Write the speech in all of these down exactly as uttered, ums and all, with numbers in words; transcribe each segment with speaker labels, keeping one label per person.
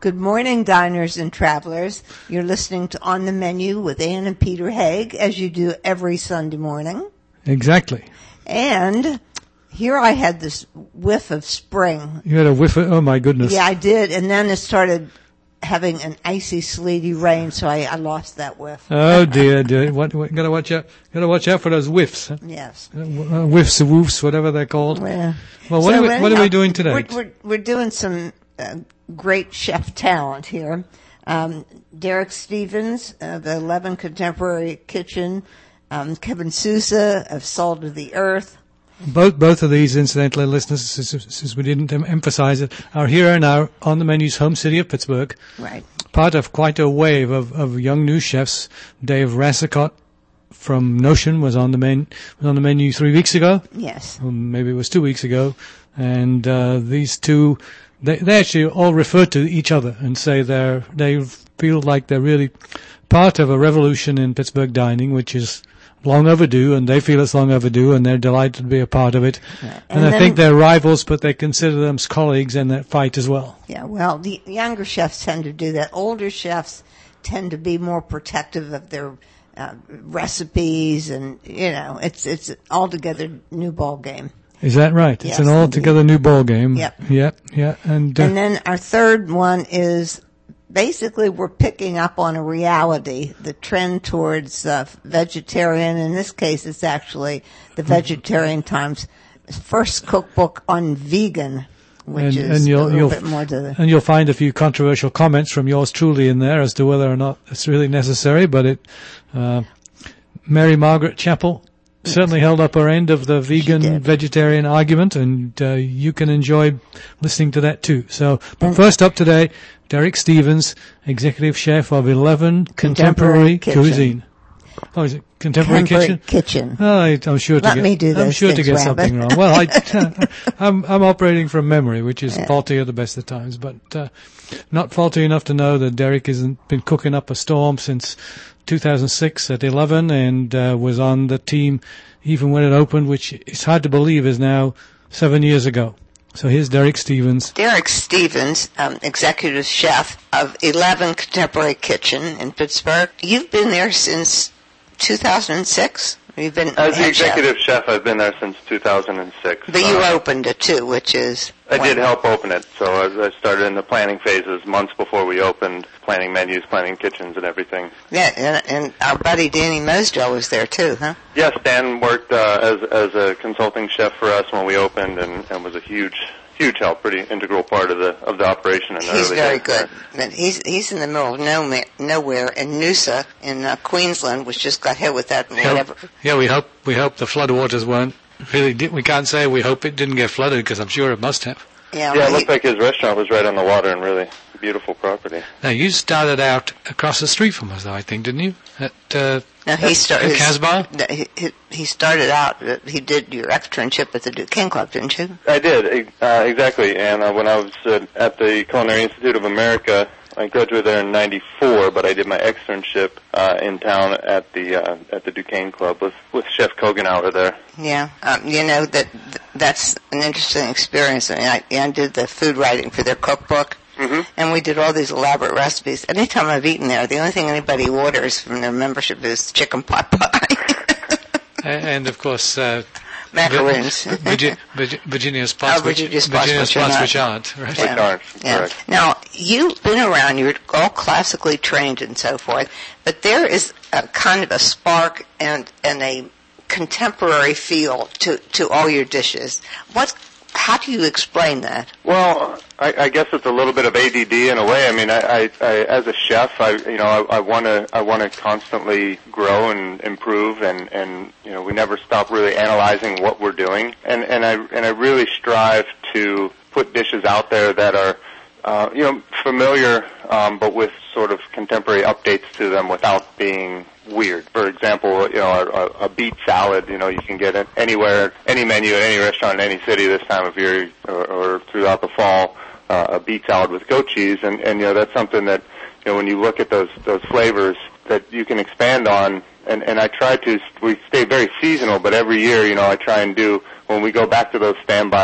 Speaker 1: Good morning, diners and travelers. You're listening to On the Menu with Ann and Peter Haig, as you do every Sunday morning.
Speaker 2: Exactly.
Speaker 1: And here I had this whiff of spring.
Speaker 2: You had a whiff of, oh my goodness.
Speaker 1: Yeah, I did. And then it started having an icy, sleety rain, so I, I lost that whiff.
Speaker 2: Oh dear, dear. What, what, gotta watch out, gotta watch out for those whiffs. Huh?
Speaker 1: Yes.
Speaker 2: Uh, whiffs, woofs, whatever they're called.
Speaker 1: Yeah.
Speaker 2: Well, what,
Speaker 1: so
Speaker 2: are we,
Speaker 1: anyhow,
Speaker 2: what are we doing today?
Speaker 1: We're, we're, we're doing some uh, great chef talent here. Um, Derek Stevens of the eleven Contemporary Kitchen, um, Kevin Sousa of Salt of the Earth.
Speaker 2: Both both of these, incidentally, listeners, since we didn't emphasize it, are here now on the menu's home city of Pittsburgh.
Speaker 1: Right.
Speaker 2: Part of quite a wave of, of young new chefs. Dave Rassicott from Notion was on the men was on the menu three weeks ago.
Speaker 1: Yes.
Speaker 2: Or maybe it was two weeks ago. And uh, these two, they, they actually all refer to each other and say they're they feel like they're really part of a revolution in Pittsburgh dining, which is long overdue, and they feel it's long overdue, and they're delighted to be a part of it.
Speaker 1: Yeah.
Speaker 2: And, and I think they're rivals, but they consider them colleagues in that fight as well.
Speaker 1: Yeah, well, the younger chefs tend to do that. Older chefs tend to be more protective of their uh, recipes, and, you know, it's it's an altogether new ball game.
Speaker 2: Is that right?
Speaker 1: Yes,
Speaker 2: it's an altogether
Speaker 1: indeed.
Speaker 2: new ball game.
Speaker 1: Yep.
Speaker 2: Yeah, yeah. And, uh,
Speaker 1: and then our third one is basically we're picking up on a reality, the trend towards uh, vegetarian. In this case, it's actually the Vegetarian Times first cookbook on vegan, which
Speaker 2: and,
Speaker 1: is
Speaker 2: and you'll,
Speaker 1: a little
Speaker 2: you'll,
Speaker 1: bit more to the...
Speaker 2: And you'll find a few controversial comments from yours truly in there as to whether or not it's really necessary, but it, uh, Mary Margaret Chappell certainly held up her end of the vegan vegetarian argument, and uh, you can enjoy listening to that too. So, but and first up today, Derek Stevens, executive chef of eleven Contemporary, Contemporary Cuisine. Oh, is it Contemporary,
Speaker 1: Contemporary
Speaker 2: Kitchen?
Speaker 1: Kitchen.
Speaker 2: Oh, I, I'm sure to
Speaker 1: Let
Speaker 2: get.
Speaker 1: me do
Speaker 2: I'm sure to get
Speaker 1: Rabbit.
Speaker 2: something wrong. Well, I, I'm I'm operating from memory, which is
Speaker 1: yeah.
Speaker 2: faulty at the best of times, but uh, not faulty enough to know that Derek hasn't been cooking up a storm since two thousand six at eleven, and uh, was on the team even when it opened, which is hard to believe is now seven years ago. So here's Derek Stevens.
Speaker 1: Derek Stevens, um, executive chef of eleven Contemporary Kitchen in Pittsburgh. You've been there since two thousand six? You've been
Speaker 3: As the executive chef? chef, I've been there since two thousand six.
Speaker 1: But you uh, opened it too, which is...
Speaker 3: I when? did help open it. So I, I started in the planning phases months before we opened, planning menus, planning kitchens, and everything.
Speaker 1: Yeah, and, and our buddy Danny Mosdell was there too, huh?
Speaker 3: Yes, Dan worked uh, as as a consulting chef for us when we opened, and, and was a huge... huge help, pretty integral part of the of the operation. And
Speaker 1: he's very good. But he's he's in the middle of nowhere, nowhere in Noosa in uh, Queensland, which just got hit with that whatever.
Speaker 2: Yeah, we hope we hope the floodwaters weren't really. We can't say we hope it didn't get flooded because I'm sure it must have.
Speaker 1: Yeah,
Speaker 3: yeah,
Speaker 1: well,
Speaker 3: it looked he, like his restaurant was right on the water and really beautiful property.
Speaker 2: Now you started out across the street from us, though, I think, didn't you? At uh,
Speaker 1: no, he started.
Speaker 2: Casbah.
Speaker 1: He, he, he started out. He did your externship at the Duquesne Club, didn't you?
Speaker 3: I did uh, exactly. And uh, when I was uh, at the Culinary Institute of America, I graduated there in ninety-four. But I did my externship uh, in town at the uh, at the Duquesne Club with with Chef Kogenauer there.
Speaker 1: Yeah, um, you know that that's an interesting experience. I mean, I, I did the food writing for their cookbook. Mm-hmm. And we did all these elaborate recipes. Anytime I've eaten there, the only thing anybody orders from their membership is chicken pot pie.
Speaker 2: and, and, of course, uh,
Speaker 1: macaroons.
Speaker 2: Virginia, Virginia spots,
Speaker 1: oh, Virginia which, spots,
Speaker 2: Virginia
Speaker 1: which,
Speaker 2: spots
Speaker 1: are
Speaker 2: which aren't. Right?
Speaker 1: Yeah.
Speaker 3: Which aren't,
Speaker 1: yeah.
Speaker 3: Correct.
Speaker 1: Now, you've been around. You're all classically trained and so forth. But there is a kind of a spark and, and a contemporary feel to, to all your dishes. What... How do you explain that?
Speaker 3: Well, I, I guess it's a little bit of A D D in a way. I mean, I, I, I as a chef, I, you know, I want to, I want to constantly grow and improve, and, and you know, we never stop really analyzing what we're doing, and, and I, and I really strive to put dishes out there that are, uh, you know, familiar, um, but with sort of contemporary updates to them without being weird. For example, you know, a, a beet salad, you know, you can get it anywhere, any menu at any restaurant in any city this time of year or, or throughout the fall, uh, a beet salad with goat cheese. And, and, you know, that's something that, you know, when you look at those, those flavors that you can expand on. And, and I try to, we stay very seasonal, but every year, you know, I try and do, when we go back to those standbys,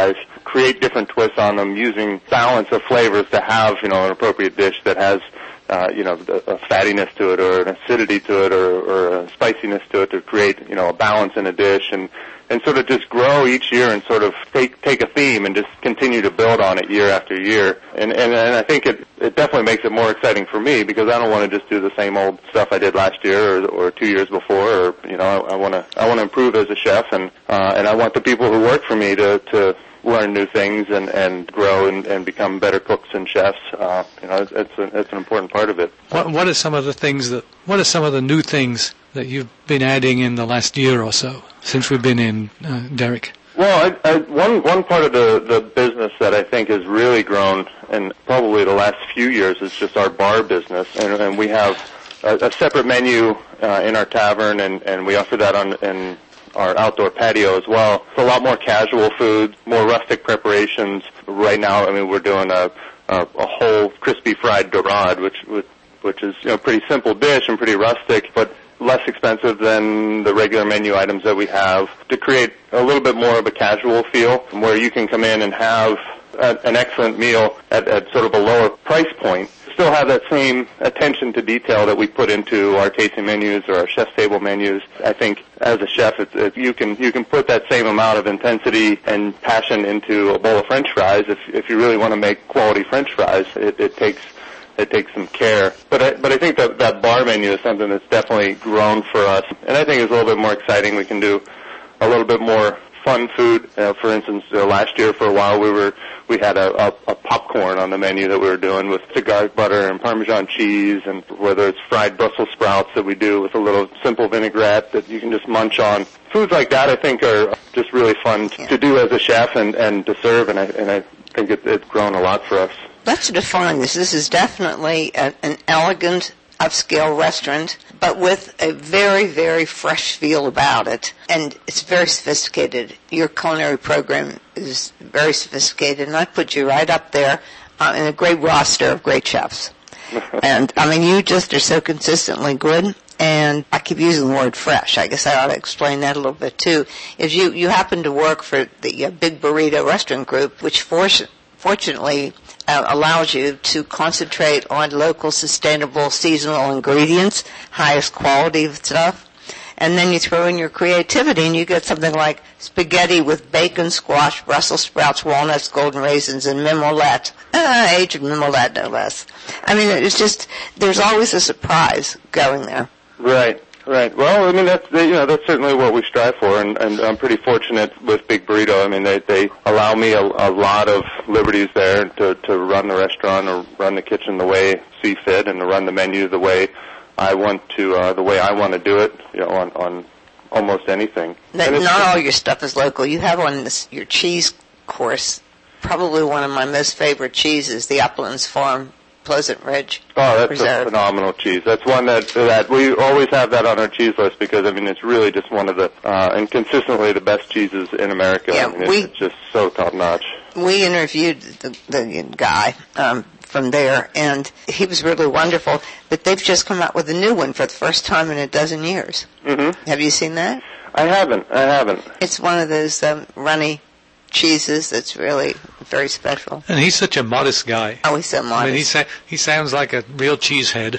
Speaker 3: create different twists on them using balance of flavors to have, you know, an appropriate dish that has, uh, you know, a fattiness to it or an acidity to it or, or a spiciness to it to create, you know, a balance in a dish and, and sort of just grow each year and sort of take take a theme and just continue to build on it year after year. And and, and I think it, it definitely makes it more exciting for me because I don't want to just do the same old stuff I did last year or, or two years before. Or you know, I want to I want to improve as a chef, and uh, and I want the people who work for me to to learn new things and and grow and, and become better cooks and chefs. Uh, you know, it's it's, a, it's an important part of it.
Speaker 2: What what are some of the things that what are some of the new things that you've been adding in the last year or so since we've been in, uh, Derek?
Speaker 3: Well, I, I, one one part of the, the business that I think has really grown, and probably the last few years, is just our bar business, and, and we have a, a separate menu uh, in our tavern, and, and we offer that on in our outdoor patio as well. It's a lot more casual food, more rustic preparations. Right now, I mean, we're doing a a, a whole crispy fried dorade, which which, which is you know pretty simple dish and pretty rustic, but less expensive than the regular menu items that we have, to create a little bit more of a casual feel where you can come in and have a, an excellent meal at, at sort of a lower price point. Still have that same attention to detail that we put into our tasting menus or our chef's table menus. I think as a chef, it's, it, you can you can put that same amount of intensity and passion into a bowl of French fries. If if you really want to make quality French fries, it, it takes It takes some care. But I, but I think that that bar menu is something that's definitely grown for us. And I think it's a little bit more exciting. We can do a little bit more fun food. Uh, for instance, uh, last year for a while we were we had a, a, a popcorn on the menu that we were doing with garlic butter and Parmesan cheese, and whether it's fried Brussels sprouts that we do with a little simple vinaigrette that you can just munch on. Foods like that I think are just really fun to do as a chef and, and to serve, and I, and I think it, it's grown a lot for us.
Speaker 1: Let's define this. This is definitely a, an elegant, upscale restaurant, but with a very, very fresh feel about it. And it's very sophisticated. Your culinary program is very sophisticated, and I put you right up there uh, in a great roster of great chefs. And, I mean, you just are so consistently good. And I keep using the word fresh. I guess I ought to explain that a little bit, too. If you, you happen to work for the uh, Big Burrito Restaurant Group, which for, fortunately uh, allows you to concentrate on local, sustainable, seasonal ingredients, highest quality of stuff, and then you throw in your creativity and you get something like spaghetti with bacon, squash, Brussels sprouts, walnuts, golden raisins, and mimolette. Uh, aged mimolette, no less. I mean, it's just, there's always a surprise going there.
Speaker 3: Right, right. Well, I mean, that's, you know, that's certainly what we strive for, and, and I'm pretty fortunate with Big Burrito. I mean, they, they allow me a, a lot of liberties there to, to run the restaurant or run the kitchen the way I see fit and to run the menu the way I want to, uh, the way I want to do it, you know, on, on almost anything.
Speaker 1: Not, not all your stuff is local. You have on this, your cheese course, probably one of my most favorite cheeses, the Uplands Farm Pleasant Ridge.
Speaker 3: Oh, that's
Speaker 1: Preserve.
Speaker 3: a phenomenal cheese. That's one that that we always have that on our cheese list because, I mean, it's really just one of the, uh, and consistently the best cheeses in America.
Speaker 1: Yeah,
Speaker 3: I mean,
Speaker 1: we,
Speaker 3: it's just so top-notch.
Speaker 1: We interviewed the, the guy um, from there, and he was really wonderful, but they've just come out with a new one for the first time in a dozen years.
Speaker 3: Mm-hmm.
Speaker 1: Have you seen that?
Speaker 3: I haven't. I haven't.
Speaker 1: It's one of those um, runny cheeses that's really very special.
Speaker 2: And he's such a modest guy.
Speaker 1: Oh, he's so modest.
Speaker 2: I mean, he, sa- he sounds like a real cheesehead.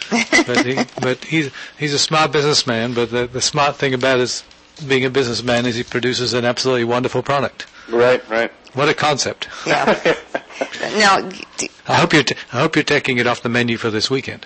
Speaker 2: but he, but he's, he's a smart businessman, but the, the smart thing about his being a businessman is he produces an absolutely wonderful product.
Speaker 3: Right, right.
Speaker 2: What a concept.
Speaker 1: Yeah. Now,
Speaker 2: I hope you're t- I hope you're taking it off the menu for this weekend.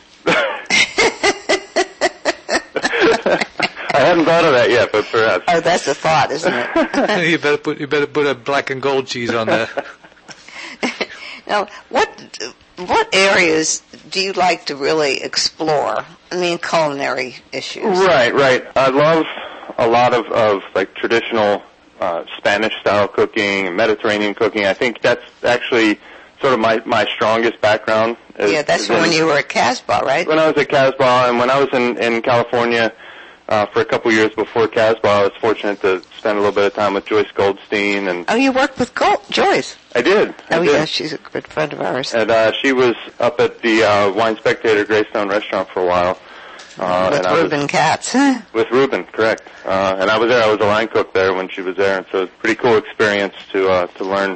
Speaker 3: I hadn't thought of that yet, but perhaps.
Speaker 1: Oh, that's a thought, isn't it?
Speaker 2: you better put you better put a black and gold cheese on there.
Speaker 1: Now, what what areas do you like to really explore? I mean, culinary issues.
Speaker 3: Right, right. I love a lot of, of like traditional uh, Spanish-style cooking, Mediterranean cooking. I think that's actually sort of my, my strongest background. Is,
Speaker 1: yeah, that's
Speaker 3: is
Speaker 1: when
Speaker 3: in,
Speaker 1: you were at Casbah, right?
Speaker 3: When I was at Casbah, and when I was in, in California uh, for a couple years before Casbah, I was fortunate to spend a little bit of time with Joyce Goldstein. And
Speaker 1: oh, you worked with Gold- Joyce?
Speaker 3: I did. I
Speaker 1: oh,
Speaker 3: did.
Speaker 1: yeah, she's a good friend of ours.
Speaker 3: And uh, she was up at the uh, Wine Spectator Greystone restaurant for a while. Uh,
Speaker 1: with
Speaker 3: and
Speaker 1: Reuben
Speaker 3: was,
Speaker 1: Katz, huh?
Speaker 3: With Reuben, correct. Uh, and I was there. I was a line cook there when she was there, and so it was a pretty cool experience to uh, to learn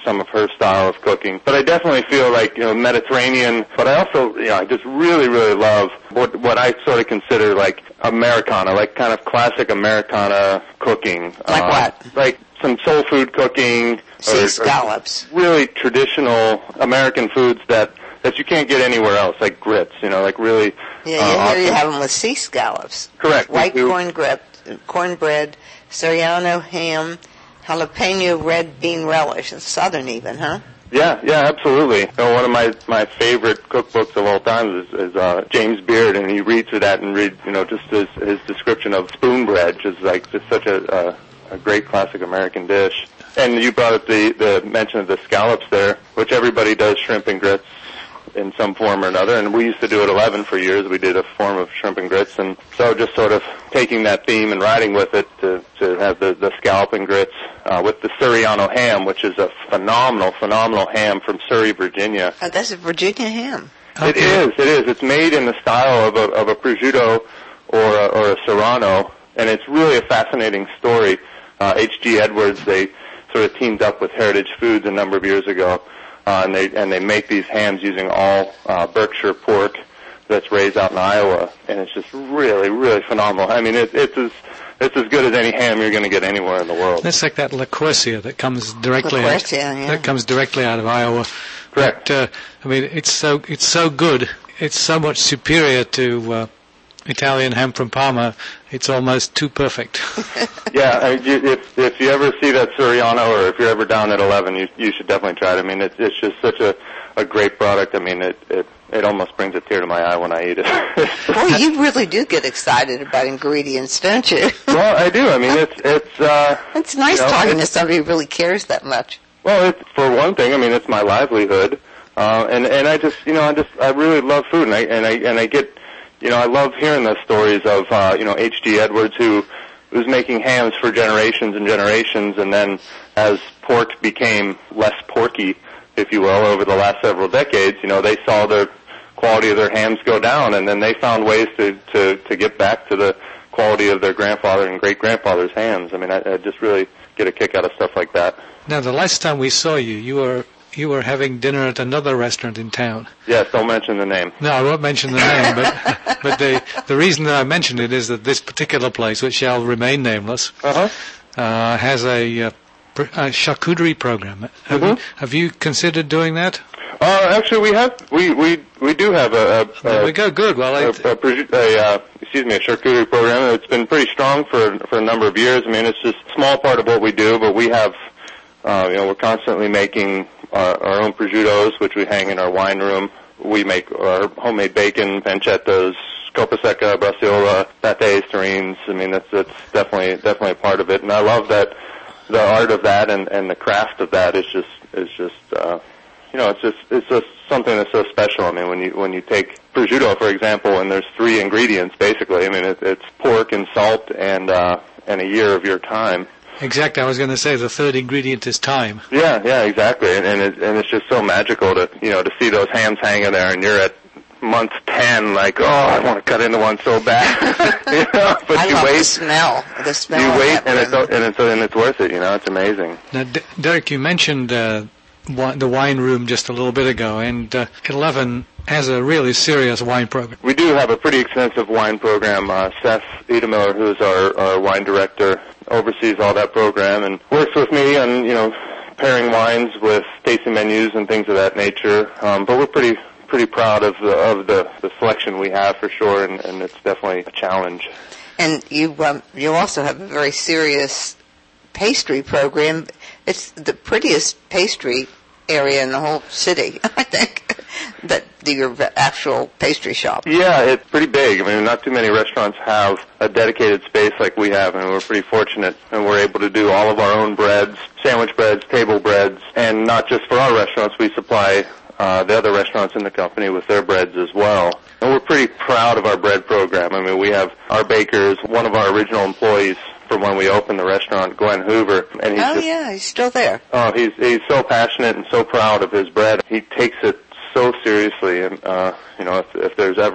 Speaker 3: some of her style of cooking. But I definitely feel like, you know, Mediterranean, but I also, you know, I just really, really love what, what I sort of consider like Americana, like kind of classic Americana cooking.
Speaker 1: Like uh, what?
Speaker 3: Like some soul food cooking.
Speaker 1: Sea scallops.
Speaker 3: Or really traditional American foods that, that you can't get anywhere else, like grits, you know, like really...
Speaker 1: Yeah,
Speaker 3: uh,
Speaker 1: here
Speaker 3: awesome.
Speaker 1: you have them with sea scallops.
Speaker 3: Correct.
Speaker 1: White corn grip, cornbread, Soriano ham, jalapeno red bean relish. It's southern even, huh?
Speaker 3: Yeah, yeah, absolutely. You know, one of my, my favorite cookbooks of all time is, is uh, James Beard, and he reads through that and read, you know, just his, his description of spoon bread, which is like just such a, a, a great classic American dish. And you brought up the, the mention of the scallops there, which everybody does shrimp and grits in some form or another, and we used to do it eleven for years. We did a form of shrimp and grits, and so just sort of taking that theme and riding with it to, to have the, the scallop and grits uh, with the Suriano ham, which is a phenomenal, phenomenal ham from Surrey, Virginia.
Speaker 1: Oh, that's a Virginia ham.
Speaker 3: Okay. It is, it is. It's made in the style of a, of a prosciutto or a, or a Serrano, and it's really a fascinating story. Uh, H G Edwards, they sort of teamed up with Heritage Foods a number of years ago, uh, and they and they make these hams using all uh, Berkshire pork that's raised out in Iowa, and it's just really, really phenomenal. I mean, it, it's as it's as good as any ham you're going to get anywhere in the world.
Speaker 2: That's like that LaQuercia that comes directly out,
Speaker 1: yeah.
Speaker 2: that comes directly out of Iowa.
Speaker 3: Correct.
Speaker 2: But, uh, I mean, it's so it's so good. It's so much superior to uh, Italian ham from Parma. It's almost too perfect.
Speaker 3: Yeah, I mean, you, if if you ever see that Suriano, or if you're ever down at eleven, you you should definitely try it. I mean, it's it's just such a a great product. I mean, it it it almost brings a tear to my eye when I eat it.
Speaker 1: Boy, you really do get excited about ingredients, don't you?
Speaker 3: Well, I do. I mean, it's it's. uh
Speaker 1: It's nice
Speaker 3: you know,
Speaker 1: talking
Speaker 3: it's,
Speaker 1: to somebody who really cares that much.
Speaker 3: Well, it's, for one thing, I mean, it's my livelihood, uh, and and I just you know I just I really love food, and I and I and I get. You know, I love hearing the stories of, uh, you know, H G Edwards, who was making hams for generations and generations, and then as pork became less porky, if you will, over the last several decades, you know, they saw the quality of their hams go down, and then they found ways to, to, to get back to the quality of their grandfather and great-grandfather's hams. I mean, I, I just really get a kick out of stuff like that.
Speaker 2: Now, the last time we saw you, you were you were having dinner at another restaurant in town.
Speaker 3: Yes, don't mention the name.
Speaker 2: No, I won't mention the name, but but the the reason that I mentioned it is that this particular place, which shall remain nameless,
Speaker 3: uh-huh.
Speaker 2: uh, has a, uh, a charcuterie program. Have,
Speaker 3: mm-hmm.
Speaker 2: you, have you considered doing that?
Speaker 3: Uh, actually, we have we we we do have a. a
Speaker 2: there
Speaker 3: a,
Speaker 2: we go. Good. Well,
Speaker 3: a, a, a uh, excuse me, a charcuterie program. It's been pretty strong for for a number of years. I mean, it's just a small part of what we do, but we have, uh, you know, we're constantly making our, our own prosciuttos, which we hang in our wine room. We make our homemade bacon, pancettas, scopa secca, braciola, pâtés, terrines. I mean, that's that's definitely definitely a part of it, and I love that the art of that and and the craft of that is just is just. Uh, You know, it's just it's just something that's so special. I mean, when you when you take prosciutto, for example, and there's three ingredients basically. I mean, it, it's pork and salt and uh, and a year of your time.
Speaker 2: Exactly. I was going to say the third ingredient is time.
Speaker 3: Yeah, yeah, exactly. And and, it, and it's just so magical to you know to see those hams hanging there, and you're at month ten, like, oh, I want to cut into one so bad. you know, but
Speaker 1: I
Speaker 3: you
Speaker 1: love
Speaker 3: wait,
Speaker 1: the smell. The smell.
Speaker 3: You
Speaker 1: of
Speaker 3: wait,
Speaker 1: that
Speaker 3: and it's
Speaker 1: room.
Speaker 3: and it's and it's worth it. You know, it's amazing.
Speaker 2: Now, D- Derek, you mentioned. Uh, the wine room just a little bit ago, and uh, eleven has a really serious wine program.
Speaker 3: We do have a pretty extensive wine program. Uh, Seth Edemiller, who's our, our wine director, oversees all that program and works with me on, you know, pairing wines with tasting menus and things of that nature. Um, but we're pretty pretty proud of the of the, the selection we have for sure, and, and it's definitely a challenge.
Speaker 1: And you um, you also have a very serious pastry program. It's the prettiest pastry area in the whole city, I think, that your actual pastry shop.
Speaker 3: Yeah, it's pretty big. I mean, not too many restaurants have a dedicated space like we have, and we're pretty fortunate. And we're able to do all of our own breads, sandwich breads, table breads, and not just for our restaurants. We supply uh, the other restaurants in the company with their breads as well. And we're pretty proud of our bread program. I mean, we have our bakers, one of our original employees from when we opened the restaurant, Glenn Hoover. And he's
Speaker 1: oh,
Speaker 3: just,
Speaker 1: yeah, he's still there.
Speaker 3: Oh, he's he's so passionate and so proud of his bread. He takes it so seriously, and, uh, you know, if, if there's ever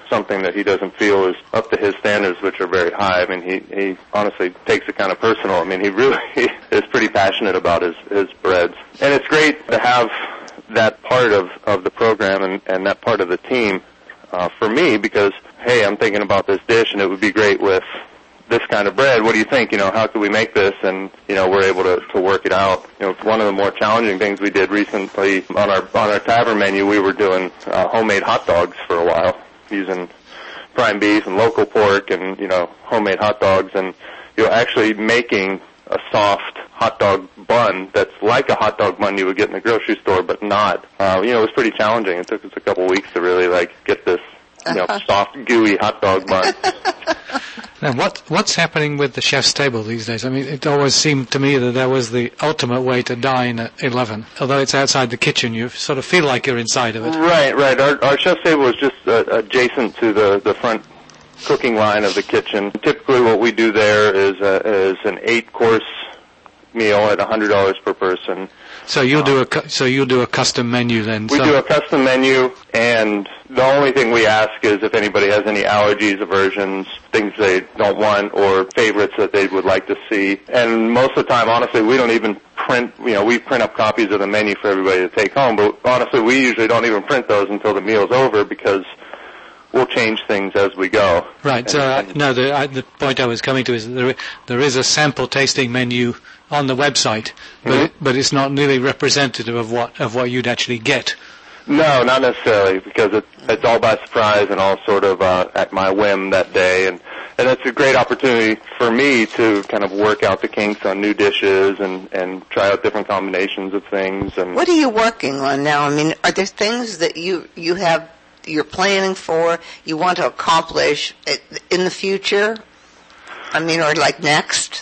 Speaker 3: something that he doesn't feel is up to his standards, which are very high. I mean, he, he honestly takes it kind of personal. I mean, he really is pretty passionate about his, his breads. And it's great to have that part of, of the program and, and that part of the team uh, for me because, hey, I'm thinking about this dish and it would be great with this kind of bread. What do you think? You know, how could we make this? And, you know, we're able to, to work it out. You know, one of the more challenging things we did recently on our on our tavern menu, we were doing uh, homemade hot dogs for a while using prime beef and local pork and, you know, homemade hot dogs and, you know, actually making a soft hot dog bun that's like a hot dog bun you would get in the grocery store, but not. Uh, you know, it was pretty challenging. It took us a couple of weeks to really, like, get this, you know, soft, gooey hot dog bun.
Speaker 2: Now, what what's happening with the chef's table these days? I mean, it always seemed to me that that was the ultimate way to dine at eleven. Although it's outside the kitchen, you sort of feel like you're inside of it.
Speaker 3: Right, right. Our, our chef's table is just uh, adjacent to the, the front cooking line of the kitchen. Typically what we do there is, uh, is an eight-course meal at one hundred dollars per person.
Speaker 2: So you'll do a so you'll do a custom menu then.
Speaker 3: We
Speaker 2: so.
Speaker 3: do a custom menu, and the only thing we ask is if anybody has any allergies, aversions, things they don't want, or favorites that they would like to see. And most of the time, honestly, we don't even print. You know, we print up copies of the menu for everybody to take home. But honestly, we usually don't even print those until the meal's over because we'll change things as we go.
Speaker 2: Right. So uh, no, the I, the point I was coming to is that there there is a sample tasting menu on the website, but
Speaker 3: mm-hmm.
Speaker 2: it, but it's not really representative of what of what you'd actually get.
Speaker 3: No, not necessarily, because it, it's all by surprise and all sort of uh, at my whim that day, and and it's a great opportunity for me to kind of work out the kinks on new dishes and and try out different combinations of things. And
Speaker 1: what are you working on now? I mean, are there things that you you have you're planning for, you want to accomplish in the future? I mean, or like next?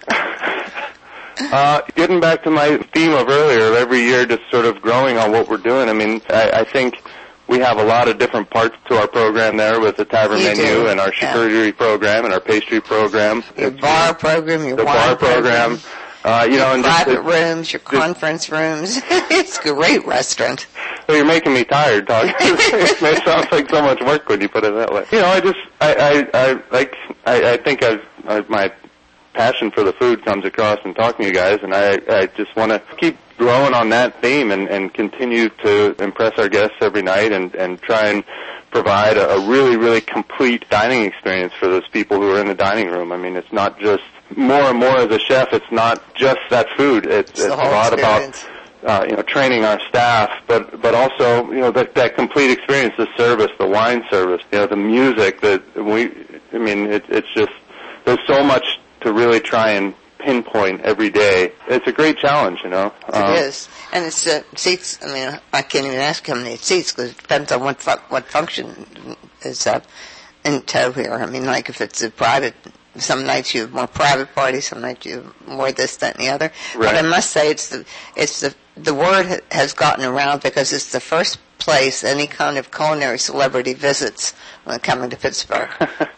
Speaker 3: Uh, getting back to my theme of earlier, every year just sort of growing on what we're doing. I mean, I, I think we have a lot of different parts to our program there with the tavern
Speaker 1: you
Speaker 3: menu
Speaker 1: do.
Speaker 3: and our charcuterie yeah. program and our pastry program.
Speaker 1: Your bar program, your
Speaker 3: the
Speaker 1: wine
Speaker 3: bar
Speaker 1: program.
Speaker 3: program. Uh, you
Speaker 1: your
Speaker 3: know, and
Speaker 1: private
Speaker 3: just,
Speaker 1: rooms, your conference rooms. It's a great restaurant.
Speaker 3: Well, you're making me tired talking. It sounds like so much work when you put it that way. You know, I just, I, I, I like, I, I think I've, I, my passion for the food comes across in talking to you guys, and I, I just want to keep growing on that theme and, and continue to impress our guests every night and, and try and provide a, a really, really complete dining experience for those people who are in the dining room. I mean, it's not just, more and more as a chef, it's not just that food. It's,
Speaker 1: it's,
Speaker 3: it's a lot
Speaker 1: experience.
Speaker 3: about, uh, you know, training our staff, but, but also, you know, that, that complete experience, the service, the wine service, you know, the music, that we, I mean, it, it's just, there's so much to really try and pinpoint every day. It's a great challenge, you know.
Speaker 1: Um, it is. And it's uh, seats, I mean, I can't even ask how many seats because it depends on what fu- what function is uh, in tow here. I mean, like if it's a private, some nights you have more private parties, some nights you have more this, that, and the other.
Speaker 3: Right.
Speaker 1: But I must say it's the, it's the, the word ha- has gotten around because it's the first place any kind of culinary celebrity visits when coming to Pittsburgh.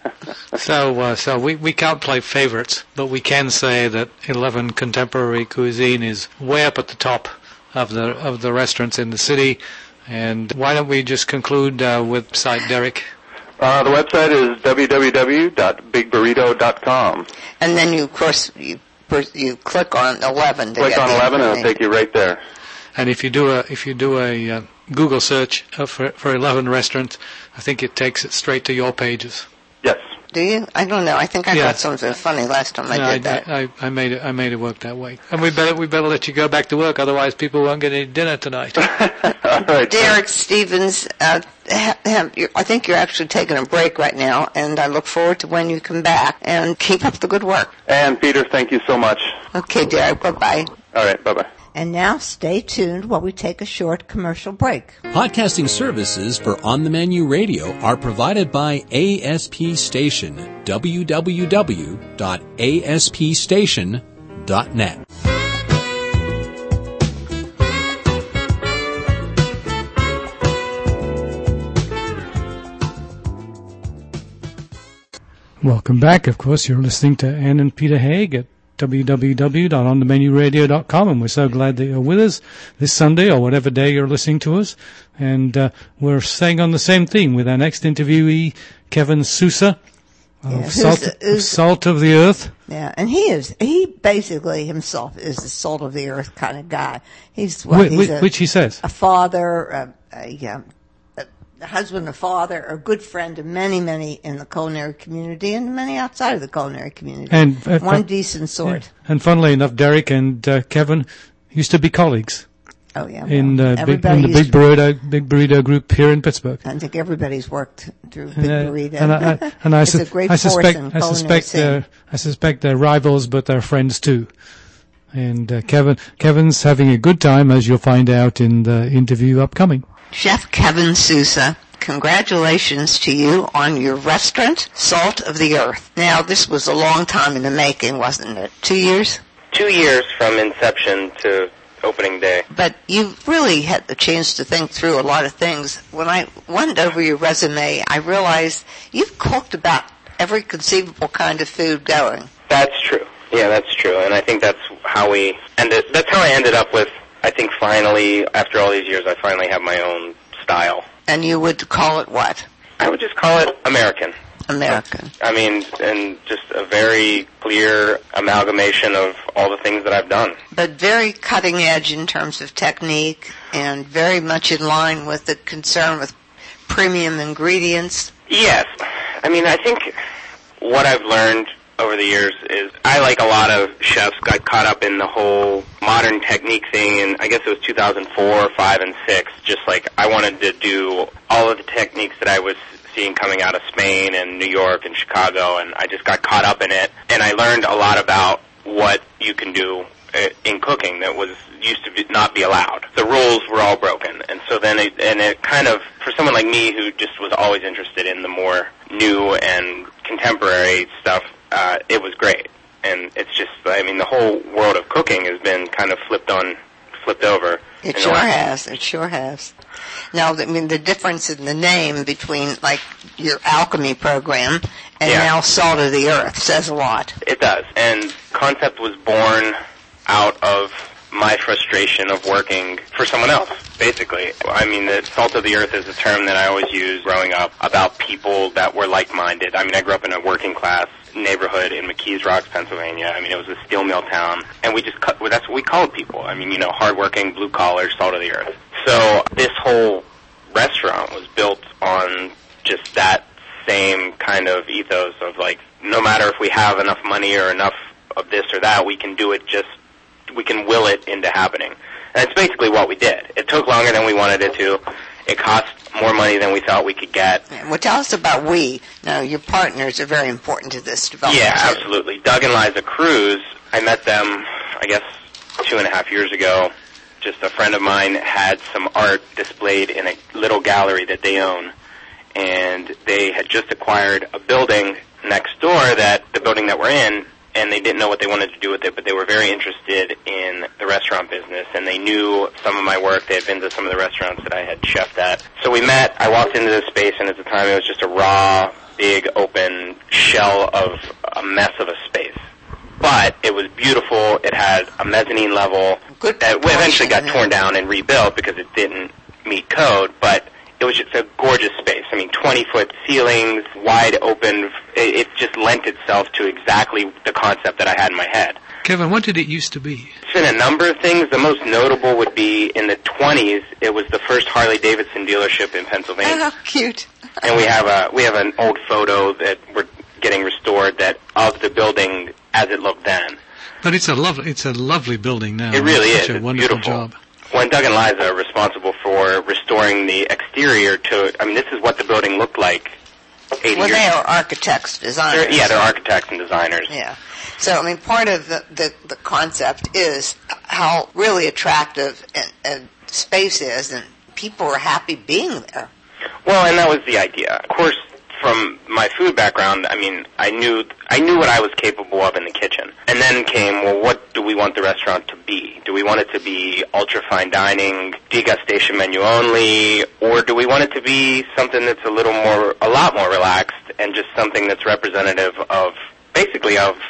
Speaker 2: So, uh, so we, we can't play favorites, but we can say that eleven Contemporary Cuisine is way up at the top of the of the restaurants in the city. And why don't we just conclude uh, with site, Derek?
Speaker 3: Uh, the website is w w w dot big burrito dot com.
Speaker 1: And then you, of course, you you click on eleven. To
Speaker 3: click
Speaker 1: get
Speaker 3: on eleven, and it'll take you right there.
Speaker 2: And if you do a if you do a uh, Google search for for eleven restaurants, I think it takes it straight to your pages.
Speaker 3: Yes.
Speaker 1: Do you? I don't know. I think I
Speaker 2: yeah.
Speaker 1: got something funny last time I
Speaker 2: no,
Speaker 1: did
Speaker 2: I,
Speaker 1: that.
Speaker 2: I, I made it. I made it work that way. And we better we better let you go back to work, otherwise people won't get any dinner tonight.
Speaker 3: All right,
Speaker 1: Derek Stevens, uh, ha, ha, I think you're actually taking a break right now, and I look forward to when you come back. And keep up the good work.
Speaker 3: And Peter, thank you so much.
Speaker 1: Okay, Derek. Bye bye.
Speaker 3: All right. Bye bye.
Speaker 1: And now stay tuned while we take a short commercial break.
Speaker 4: Podcasting services for On the Menu Radio are provided by A S P Station, w w w dot a s p station dot net.
Speaker 2: Welcome back. Of course, you're listening to Ann and Peter Haig at w w w dot on the menu radio dot com, and we're so glad that you're with us this Sunday or whatever day you're listening to us. And uh, we're staying on the same theme with our next interviewee, Kevin Sousa, of,
Speaker 1: yeah,
Speaker 2: Salt,
Speaker 1: who's, who's,
Speaker 2: of Salt of the Earth.
Speaker 1: Yeah, and he is, he basically himself is the salt of the earth kind of guy. He's, well,
Speaker 2: Wh-
Speaker 1: he's
Speaker 2: wh-
Speaker 1: a,
Speaker 2: which he says.
Speaker 1: a father, a, a, um, a husband, a father, a good friend to many, many in the culinary community and many outside of the culinary community.
Speaker 2: And uh,
Speaker 1: one
Speaker 2: uh,
Speaker 1: decent sort.
Speaker 2: Yeah. And funnily enough, Derek and uh, Kevin used to be colleagues.
Speaker 1: Oh yeah,
Speaker 2: in,
Speaker 1: well,
Speaker 2: uh, big, in the Big Burrito, Big Burrito group here in Pittsburgh.
Speaker 1: I think everybody's worked through Big
Speaker 2: And, uh,
Speaker 1: Burrito.
Speaker 2: and I, I, and I,
Speaker 1: it's
Speaker 2: su-
Speaker 1: a great
Speaker 2: I
Speaker 1: force
Speaker 2: suspect,
Speaker 1: in
Speaker 2: I
Speaker 1: culinary
Speaker 2: suspect,
Speaker 1: scene.
Speaker 2: they're, I suspect they're rivals, but they're friends too. And uh, Kevin, Kevin's having a good time, as you'll find out in the interview upcoming.
Speaker 1: Chef Kevin Sousa, congratulations to you on your restaurant, Salt of the Earth. Now, this was a long time in the making, wasn't it? Two years?
Speaker 5: Two years from inception to opening day.
Speaker 1: But you really had the chance to think through a lot of things. When I went over your resume, I realized you've cooked about every conceivable kind of food going.
Speaker 5: That's true. Yeah, that's true. And I think that's how we ended, that's how I ended up with, I think finally, after all these years, I finally have my own style.
Speaker 1: And you would call it what?
Speaker 5: I would just call it American.
Speaker 1: American.
Speaker 5: I mean, and just a very clear amalgamation of all the things that I've done.
Speaker 1: But very cutting edge in terms of technique and very much in line with the concern with premium ingredients.
Speaker 5: Yes. I mean, I think what I've learned over the years is I, like a lot of chefs, got caught up in the whole modern technique thing, and I guess it was two thousand four, five, and six. Just like I wanted to do all of the techniques that I was seeing coming out of Spain and New York and Chicago, and I just got caught up in it. And I learned a lot about what you can do in cooking that was used to be, not be allowed. The rules were all broken, and so then it, and it kind of, for someone like me who just was always interested in the more new and contemporary stuff, uh, it was great. And it's just, I mean, the whole world of cooking has been kind of flipped on, flipped over.
Speaker 1: It sure has. It sure has. Now, I mean, the difference in the name between, like, your alchemy program and
Speaker 5: yeah.
Speaker 1: now Salt of the Earth says a lot.
Speaker 5: It does. And concept was born out of my frustration of working for someone else, basically. I mean, the Salt of the Earth is a term that I always used growing up about people that were like-minded. I mean, I grew up in a working-class neighborhood in McKees Rocks, Pennsylvania. I mean, it was a steel mill town, and we just cut, well, that's what we called people. I mean, you know, hardworking, blue-collar, salt of the earth. So this whole restaurant was built on just that same kind of ethos of, like, no matter if we have enough money or enough of this or that, we can do it just, we can will it into happening. And it's basically what we did. It took longer than we wanted it to. It cost more money than we thought we could get.
Speaker 1: Well, tell us about we. Now, your partners are very important to this development.
Speaker 5: Yeah, absolutely. Doug and Liza Cruz, I met them, I guess, two and a half years ago. Just a friend of mine had some art displayed in a little gallery that they own. And they had just acquired a building next door, that the building that we're in, and they didn't know what they wanted to do with it, but they were very interested in the restaurant business, and they knew some of my work. They had been to some of the restaurants that I had chefed at. So we met. I walked into this space, and at the time it was just a raw, big, open shell of a mess of a space. But it was beautiful. It had a mezzanine level
Speaker 1: Good
Speaker 5: that eventually got
Speaker 1: portion,
Speaker 5: torn down and rebuilt because it didn't meet code, but it was just a gorgeous space. I mean, twenty-foot ceilings, wide open. It, it just lent itself to exactly the concept that I had in my head.
Speaker 2: Kevin, what did it used to be?
Speaker 5: It's been a number of things. The most notable would be in the twenties, it was the first Harley-Davidson dealership in Pennsylvania.
Speaker 1: Oh, how cute.
Speaker 5: And we have a we have an old photo that we're getting restored that of the building as it looked then.
Speaker 2: But it's a lovely it's a lovely building now.
Speaker 5: It really
Speaker 2: it's
Speaker 5: is.
Speaker 2: Such a
Speaker 5: It's
Speaker 2: wonderful
Speaker 5: beautiful.
Speaker 2: job.
Speaker 5: When Doug and Liza are responsible for restoring the exterior to, I mean, this is what the building looked like eighty
Speaker 1: Well,
Speaker 5: years
Speaker 1: they
Speaker 5: ago.
Speaker 1: are architects, designers.
Speaker 5: They're, yeah, they're architects and designers.
Speaker 1: Yeah. So, I mean, part of the, the, the concept is how really attractive a, a space is, and people are happy being there.
Speaker 5: Well, and that was the idea. Of course, from my food background, I mean, I knew I knew what I was capable of in the kitchen. And then came, well, what do we want the restaurant to be? Do we want it to be ultra-fine dining, degustation menu only, or do we want it to be something that's a little more, a lot more relaxed, and just something that's representative of, basically of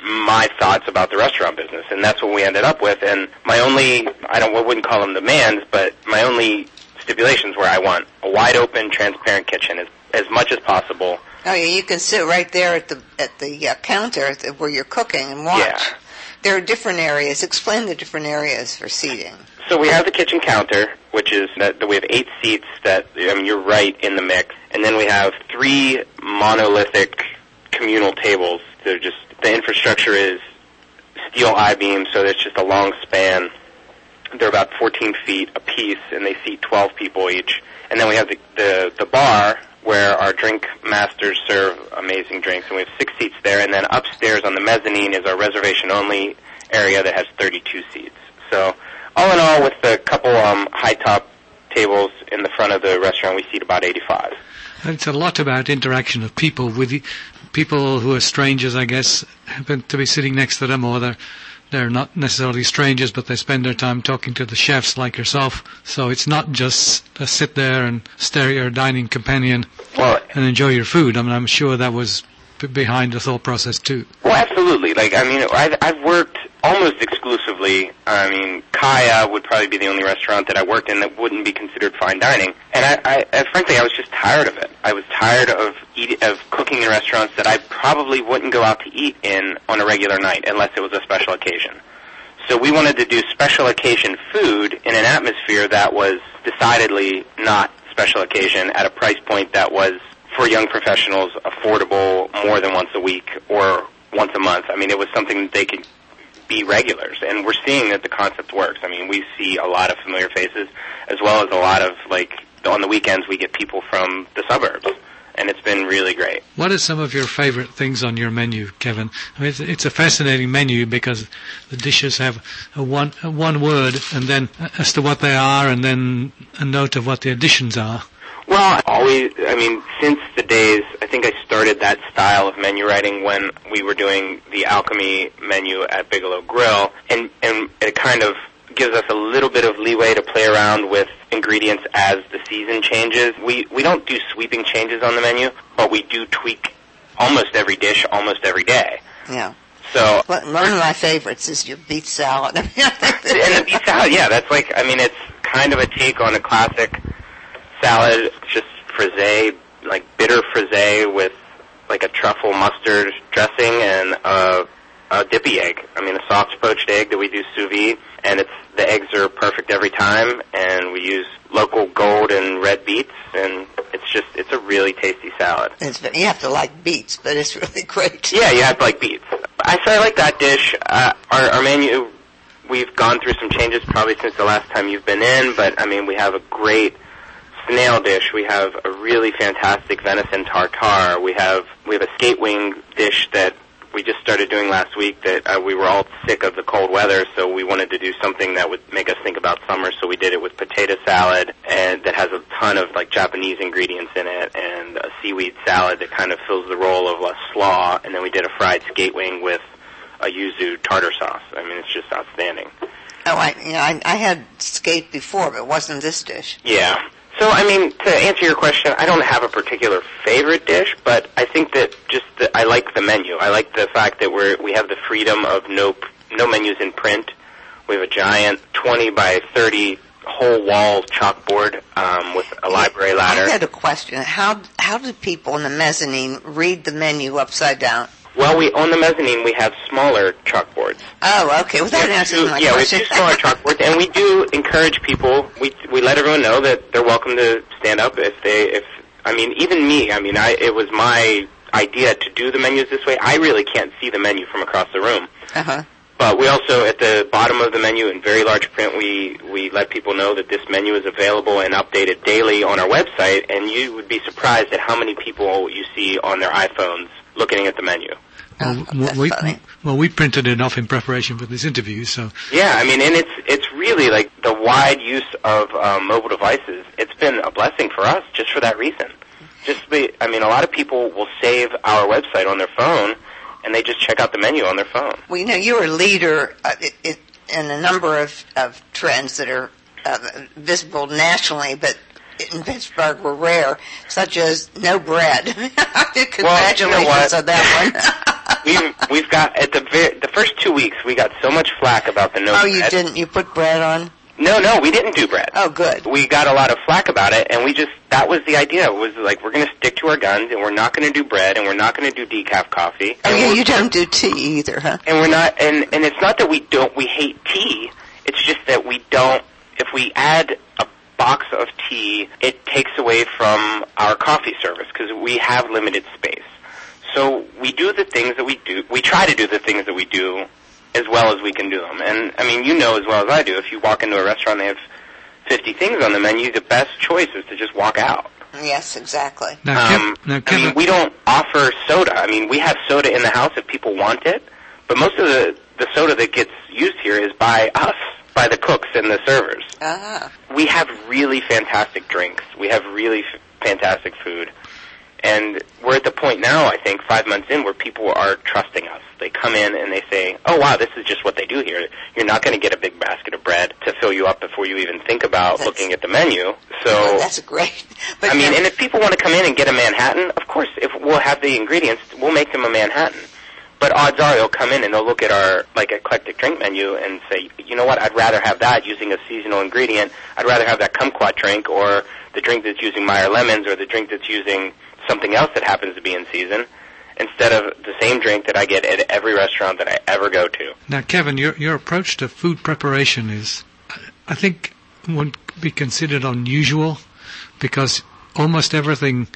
Speaker 5: my thoughts about the restaurant business, and that's what we ended up with. And my only, I don't, I wouldn't call them demands, but my only stipulations were I want a wide open, transparent kitchen as, as much as possible.
Speaker 1: Oh yeah, you can sit right there at the at the uh, counter at the, where you're cooking and watch.
Speaker 5: Yeah.
Speaker 1: There are different areas. Explain the different areas for seating.
Speaker 5: So we have the kitchen counter, which is that, that we have eight seats that, I mean, you're right in the mix. And then we have three monolithic communal tables. They're just, the infrastructure is steel I-beams, so there's just a long span. They're about fourteen feet apiece, and they seat twelve people each. And then we have the, the, the bar, where our drink masters serve amazing drinks, and we have six seats there. And then upstairs on the mezzanine is our reservation-only area that has thirty-two seats. So all in all, with a couple um, high-top tables in the front of the restaurant, we seat about eighty-five.
Speaker 2: It's a lot about interaction of people with the, people who are strangers, I guess, happen to be sitting next to them, or they're they're not necessarily strangers, but they spend their time talking to the chefs like yourself. So it's not just a sit there and stare at your dining companion
Speaker 5: well,
Speaker 2: and enjoy your food. I mean, I'm sure that was b- behind the thought process too.
Speaker 5: Well, absolutely. Like, I mean, I've, I've worked almost exclusively. I mean, Kaya would probably be the only restaurant that I worked in that wouldn't be considered fine dining. And I, I, I frankly, I was just tired of it. I was tired of eat, of cooking in restaurants that I probably wouldn't go out to eat in on a regular night unless it was a special occasion. So we wanted to do special occasion food in an atmosphere that was decidedly not special occasion at a price point that was, for young professionals, affordable more than once a week or once a month. I mean, it was something that they could be regulars, and we're seeing that the concept works. I mean, we see a lot of familiar faces, as well as a lot of, like, on the weekends we get people from the suburbs, and it's been really great.
Speaker 2: What are some of your favorite things on your menu, Kevin? I mean, it's, it's a fascinating menu because the dishes have a one a one word, and then as to what they are, and then a note of what the additions are.
Speaker 5: Well, always, I mean, since the days, I think I started that style of menu writing when we were doing the Alchemy menu at Bigelow Grill, and, and it kind of gives us a little bit of leeway to play around with ingredients as the season changes. We, we don't do sweeping changes on the menu, but we do tweak almost every dish almost every day.
Speaker 1: Yeah.
Speaker 5: So
Speaker 1: one of my favorites is your beet salad.
Speaker 5: And the beet salad, yeah, that's like, I mean, it's kind of a take on a classic salad, just frisee, like bitter frisee with like a truffle mustard dressing and a, a dippy egg. I mean, a soft poached egg that we do sous vide, and it's the eggs are perfect every time, and we use local gold and red beets, and it's just, it's a really tasty salad.
Speaker 1: It's, you have to like beets, but it's really great.
Speaker 5: Yeah, you have to like beets. I say I like that dish. Uh, our, our menu, we've gone through some changes probably since the last time you've been in, but I mean, we have a great snail dish. We have a really fantastic venison tartare. We have we have a skate wing dish that we just started doing last week that uh, we were all sick of the cold weather, so we wanted to do something that would make us think about summer, so we did it with potato salad, and that has a ton of like Japanese ingredients in it, and a seaweed salad that kind of fills the role of a slaw, and then we did a fried skate wing with a yuzu tartar sauce. I mean, it's just outstanding.
Speaker 1: Oh, I, you know, I, I had skate before, but it wasn't this dish.
Speaker 5: Yeah. So, I mean, to answer your question, I don't have a particular favorite dish, but I think that just the, I like the menu. I like the fact that we're we have the freedom of no no menus in print. We have a giant twenty by thirty whole wall chalkboard um, with a library ladder.
Speaker 1: I had a question. How how do people in the mezzanine read the menu upside down?
Speaker 5: Well, we on the mezzanine we have smaller chalkboards.
Speaker 1: Oh, okay. Well, that answers my
Speaker 5: yeah,
Speaker 1: question.
Speaker 5: we have two smaller chalkboards, and we do encourage people. We we let everyone know that they're welcome to stand up if they if I mean even me. I mean, I it was my idea to do the menus this way. I really can't see the menu from across the room.
Speaker 1: Uh huh.
Speaker 5: But we also, at the bottom of the menu in very large print, we, we let people know that this menu is available and updated daily on our website, and you would be surprised at how many people you see on their iPhones looking at the menu.
Speaker 1: Oh,
Speaker 2: well, we,
Speaker 1: funny.
Speaker 2: well, we printed it off in preparation for this interview, so...
Speaker 5: Yeah, I mean, and it's it's really, like, the wide use of um, mobile devices. It's been a blessing for us just for that reason. Just, be, I mean, a lot of people will save our website on their phone, and they just check out the menu on their phone.
Speaker 1: Well, you know, you're a leader uh, it, it, in a number of, of trends that are uh, visible nationally, but in Pittsburgh were rare, such as no bread. Congratulations
Speaker 5: well, you know
Speaker 1: on that one.
Speaker 5: we've we've got at the ver- the first two weeks we got so much flack about the no
Speaker 1: Oh,
Speaker 5: bread.
Speaker 1: you didn't? You put bread on?
Speaker 5: No, no, we didn't do bread.
Speaker 1: Oh, good.
Speaker 5: We got a lot of flack about it, and we just, that was the idea, was like, we're going to stick to our guns, and we're not going to do bread, and we're not going to do decaf coffee.
Speaker 1: Oh,
Speaker 5: and
Speaker 1: yeah, you don't do tea either, huh?
Speaker 5: And we're not, and, and it's not that we don't, we hate tea, it's just that we don't, if we add a box of tea, it takes away from our coffee service, because we have limited space. So we do the things that we do, we try to do the things that we do as well as we can do them. And, I mean, you know as well as I do, if you walk into a restaurant and they have fifty things on the menu, the best choice is to just walk out.
Speaker 1: Yes, exactly.
Speaker 2: Now, Kev,
Speaker 5: Um,
Speaker 2: now,
Speaker 5: I
Speaker 2: Kevin,
Speaker 5: mean, we don't offer soda. I mean, we have soda in the house if people want it, but most of the, the soda that gets used here is by us, by the cooks and the servers.
Speaker 1: Ah.
Speaker 5: We have really fantastic drinks. We have really f- fantastic food. And we're at the point now, I think, five months in, where people are trusting us. They come in and they say, oh, wow, this is just what they do here. You're not going to get a big basket of bread to fill you up before you even think about
Speaker 1: That's,
Speaker 5: looking at the menu. So,
Speaker 1: well, that's great. But
Speaker 5: I mean,
Speaker 1: then,
Speaker 5: and if people want to come in and get a Manhattan, of course, if we'll have the ingredients, we'll make them a Manhattan. But odds are they'll come in and they'll look at our, like, eclectic drink menu and say, you know what, I'd rather have that using a seasonal ingredient. I'd rather have that kumquat drink or the drink that's using Meyer lemons or the drink that's using something else that happens to be in season, instead of the same drink that I get at every restaurant that I ever go to.
Speaker 2: now, Kevin, your your approach to food preparation is, I think, would be considered unusual, because almost everything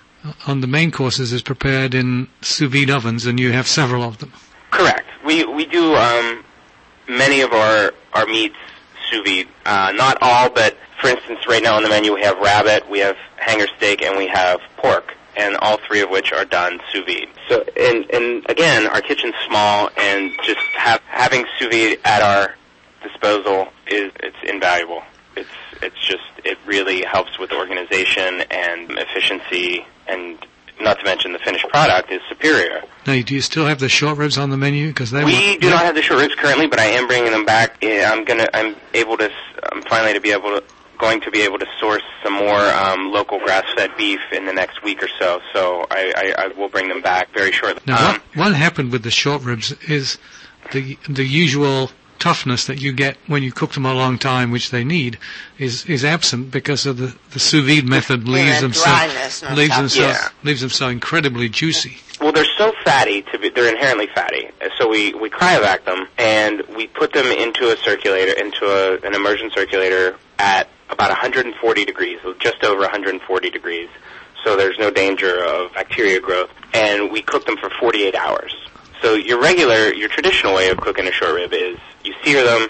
Speaker 2: on the main courses is prepared in sous vide ovens, and you have several of them.
Speaker 5: Correct. We we do um, many of our our meats sous vide. Uh, not all, but for instance, right now on the menu we have rabbit, we have hanger steak, and we have pork. And all three of which are done sous vide. So, and, and again, our kitchen's small, and just have, having sous vide at our disposal is it's invaluable. It's it's just it really helps with organization and efficiency, and not to mention the finished product is superior.
Speaker 2: Now, do you still have the short ribs on the menu? Because they
Speaker 5: We
Speaker 2: were,
Speaker 5: do not have the short ribs currently, but I am bringing them back. I'm gonna I'm able to I'm finally to be able to. going to be able to source some more um, local grass-fed beef in the next week or so, so I, I, I will bring them back very shortly.
Speaker 2: Now,
Speaker 5: um,
Speaker 2: what, what happened with the short ribs is the the usual toughness that you get when you cook them a long time, which they need, is is absent because of the, the sous vide method leaves them so leaves them so
Speaker 5: yeah.
Speaker 2: leaves them so incredibly juicy.
Speaker 5: Well, they're so fatty to be, they're inherently fatty. So we, we cryovac them and we put them into a circulator, into a, an immersion circulator at about one hundred forty degrees, just over one hundred forty degrees. So there's no danger of bacteria growth. And we cook them for forty-eight hours. So your regular, your traditional way of cooking a short rib is you sear them,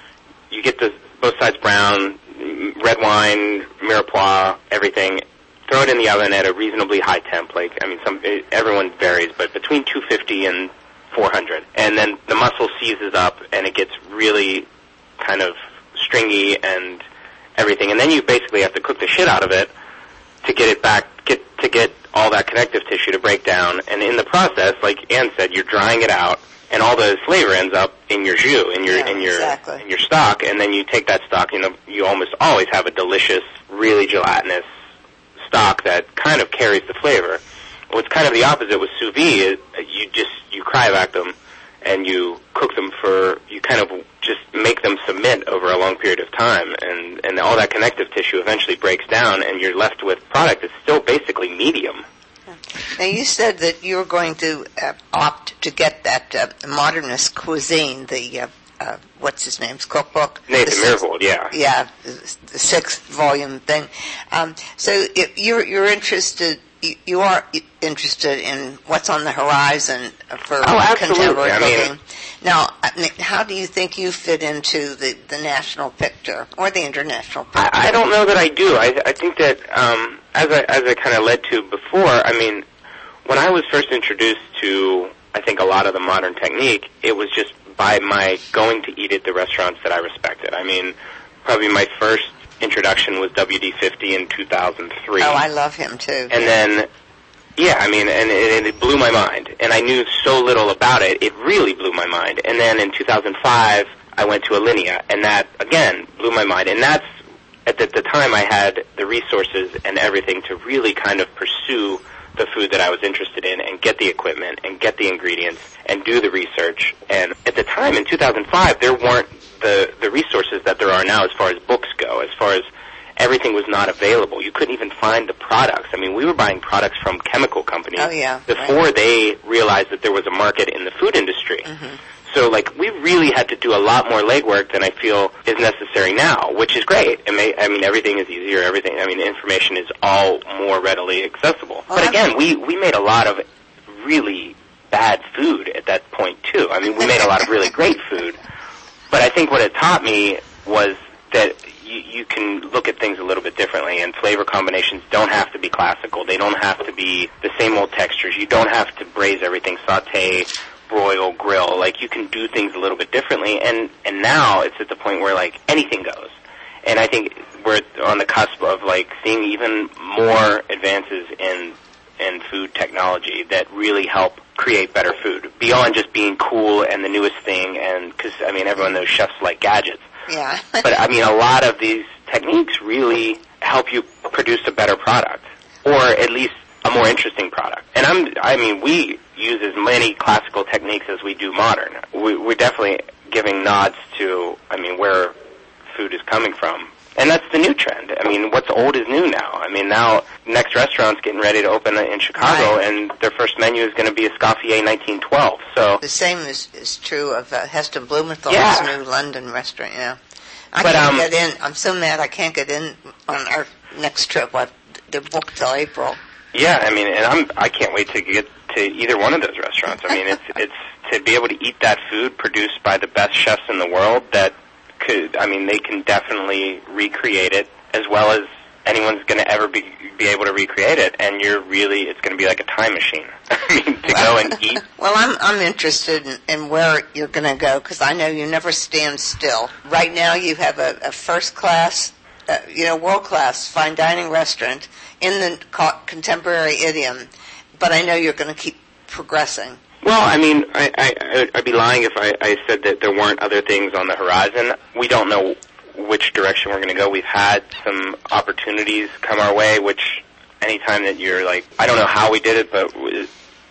Speaker 5: you get the both sides brown, red wine, mirepoix, everything. Throw it in the oven at a reasonably high temp. Like, I mean, some everyone varies, but between two fifty and four hundred. And then the muscle seizes up, and it gets really kind of stringy and everything. And then you basically have to cook the shit out of it to get it back, get to get all that connective tissue to break down. And in the process, like Ann said, you're drying it out, and all the flavor ends up in your jus, in your
Speaker 1: yeah,
Speaker 5: in your
Speaker 1: exactly.
Speaker 5: in your stock. And then you take that stock. You know, you almost always have a delicious, really gelatinous stock that kind of carries the flavor. What's kind of the opposite with sous vide is you just you cryovac them and you cook them for you kind of just make them submit over a long period of time, and and all that connective tissue eventually breaks down, and you're left with product that's still basically medium.
Speaker 1: Now, you said that you were going to uh, opt to get that uh, modernist cuisine, the uh, uh, what's his name's cookbook,
Speaker 5: Nathan Myhrvold, yeah,
Speaker 1: yeah, the sixth volume thing. Um, so if you're you're interested, you, you are interested in what's on the horizon for
Speaker 5: oh,
Speaker 1: contemporary
Speaker 5: I
Speaker 1: cooking.
Speaker 5: mean,
Speaker 1: now, I mean, how do you think you fit into the, the national picture or the international picture?
Speaker 5: I, I don't know that I do. I, I think that um, as I as I kind of led to before, I mean, when I was first introduced to, I think, a lot of the modern technique, it was just by my going to eat at the restaurants that I respected. I mean, probably my first introduction was W D fifty in two thousand three.
Speaker 1: Oh, I love him too.
Speaker 5: And
Speaker 1: yeah.
Speaker 5: then, yeah, I mean, and it, it blew my mind. And I knew so little about it, it really blew my mind. And then in two thousand five, I went to Alinea, and that, again, blew my mind. And that's, at the, the time I had the resources and everything to really kind of pursue the food that I was interested in and get the equipment and get the ingredients and do the research. And at the time, in two thousand five, there weren't the, the resources that there are now as far as books go, as far as everything was not available. You couldn't even find the products. I mean, we were buying products from chemical companies
Speaker 1: oh, yeah,
Speaker 5: before
Speaker 1: right.
Speaker 5: they realized that there was a market in the food industry.
Speaker 1: Mm-hmm.
Speaker 5: So, like, we really had to do a lot more legwork than I feel is necessary now, which is great. It may, I mean, everything is easier. Everything, I mean, information is all more readily accessible.
Speaker 1: Well,
Speaker 5: but again, we, we made a lot of really bad food at that point, too. I mean, we made a lot of really great food. But I think what it taught me was that you, you can look at things a little bit differently, and flavor combinations don't have to be classical. They don't have to be the same old textures. You don't have to braise everything, saute, broil, grill. Like, you can do things a little bit differently, and, and now it's at the point where, like, anything goes. And I think we're on the cusp of, like, seeing even more advances in in food technology that really help create better food, beyond just being cool and the newest thing, and, because, I mean, everyone knows chefs like gadgets.
Speaker 1: Yeah.
Speaker 5: But, I mean, a lot of these techniques really help you produce a better product, or at least a more interesting product. And I'm, I mean, we use as many classical techniques as we do modern. We, we're definitely giving nods to, I mean, where food is coming from. And that's the new trend. I mean, what's old is new now. I mean, now, Next Restaurant's getting ready to open in Chicago,
Speaker 1: right.
Speaker 5: and their first menu is going to be Escoffier nineteen twelve. So
Speaker 1: the same is, is true of uh, Heston Blumenthal's
Speaker 5: yeah.
Speaker 1: new London restaurant, yeah. I
Speaker 5: but,
Speaker 1: can't
Speaker 5: um,
Speaker 1: get in. I'm so mad I can't get in on our next trip. I've, they're booked till April.
Speaker 5: Yeah, I mean, and I'm, I can't wait to get to either one of those restaurants. I mean, it's, it's to be able to eat that food produced by the best chefs in the world that could, I mean, they can definitely recreate it as well as anyone's going to ever be be able to recreate it, and you're really, it's going to be like a time machine. I mean, to
Speaker 1: well,
Speaker 5: go and eat.
Speaker 1: Well, I'm I'm interested in, in where you're going to go, because I know you never stand still. Right now you have a, a first-class, uh, you know, world-class fine dining restaurant in the co- contemporary idiom, but I know you're going to keep progressing.
Speaker 5: Well, I mean, I, I, I'd be lying if I, I said that there weren't other things on the horizon. We don't know which direction we're going to go. We've had some opportunities come our way, which anytime that you're like, I don't know how we did it, but we're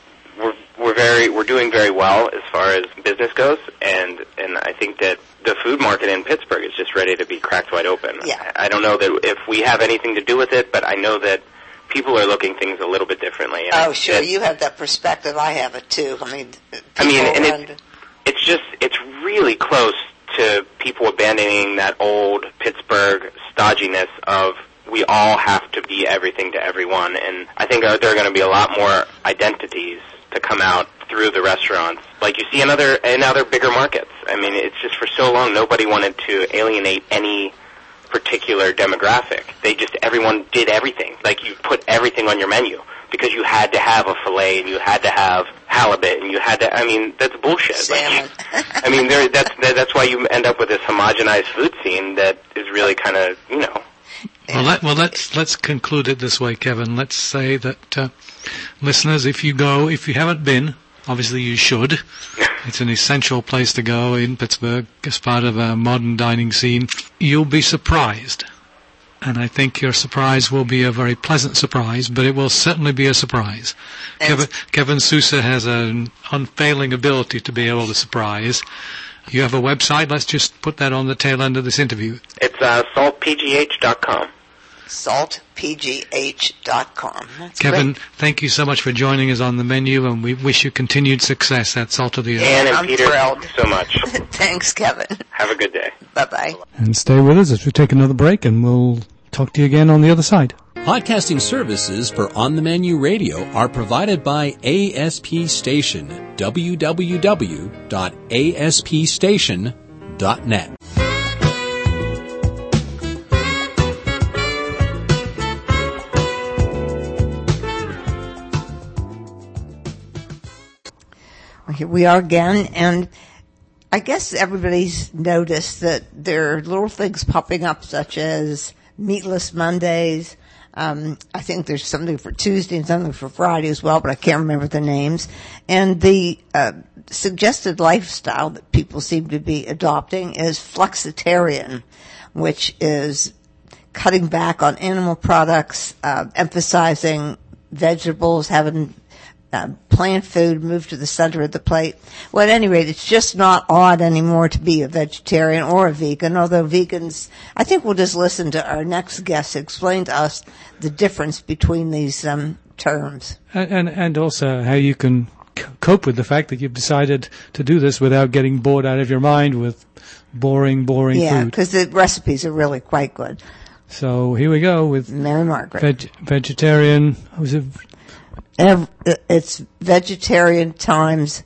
Speaker 5: we're very we're doing very well as far as business goes, and and I think that the food market in Pittsburgh is just ready to be cracked wide open.
Speaker 1: Yeah.
Speaker 5: I don't know that if we have anything to do with it, but I know that people are looking things a little bit differently. And
Speaker 1: oh, sure.
Speaker 5: it,
Speaker 1: you have that perspective. I have it, too. I mean,
Speaker 5: I mean, and
Speaker 1: around...
Speaker 5: it, it's just, it's really close to people abandoning that old Pittsburgh stodginess of we all have to be everything to everyone. And I think there are going to be a lot more identities to come out through the restaurants, like you see in other, in other bigger markets. I mean, it's just for so long nobody wanted to alienate any particular demographic. They just, everyone did everything. Like, you put everything on your menu because you had to have a filet and you had to have halibut and you had to, I mean, that's bullshit.
Speaker 1: Salmon.
Speaker 5: Like, I mean, there, that's, that's why you end up with this homogenized food scene that is really kind of, you know.
Speaker 2: Well, let, well, let's, let's conclude it this way, Kevin. Let's say that, uh, listeners, if you go, if you haven't been, obviously you should. It's an essential place to go in Pittsburgh as part of a modern dining scene. You'll be surprised. And I think your surprise will be a very pleasant surprise, but it will certainly be a surprise. Kevin, Kevin Sousa has an unfailing ability to be able to surprise. You have a website. Let's just put that on the tail end of this interview.
Speaker 5: It's uh, salt p g h dot com.
Speaker 1: salt p g h dot com. That's
Speaker 2: Kevin,
Speaker 1: great.
Speaker 2: Thank you so much for joining us on the menu, and we wish you continued success at Salt of the Earth.
Speaker 5: Ann and
Speaker 1: I'm
Speaker 5: Peter,
Speaker 1: thrilled.
Speaker 5: thank you so much.
Speaker 1: Thanks, Kevin.
Speaker 5: Have a good day.
Speaker 1: Bye-bye.
Speaker 2: And stay with us as we take another break, and we'll talk to you again on the other side.
Speaker 4: Podcasting services for On the Menu Radio are provided by A S P Station, w w w dot a s p station dot net.
Speaker 1: Here we are again, and I guess everybody's noticed that there are little things popping up, such as Meatless Mondays. Um, I think there's something for Tuesday and something for Friday as well, but I can't remember the names. And the uh, suggested lifestyle that people seem to be adopting is flexitarian, which is cutting back on animal products, uh, emphasizing vegetables, having uh, plant food moved to the center of the plate. Well, at any rate, it's just not odd anymore to be a vegetarian or a vegan, although vegans, I think we'll just listen to our next guest explain to us the difference between these um, terms.
Speaker 2: And, and, and also how you can c- cope with the fact that you've decided to do this without getting bored out of your mind with boring, boring
Speaker 1: yeah,
Speaker 2: food.
Speaker 1: Yeah, because the recipes are really quite good.
Speaker 2: So here we go with
Speaker 1: Mary Margaret.
Speaker 2: Veg- vegetarian, was it?
Speaker 1: It's vegetarian times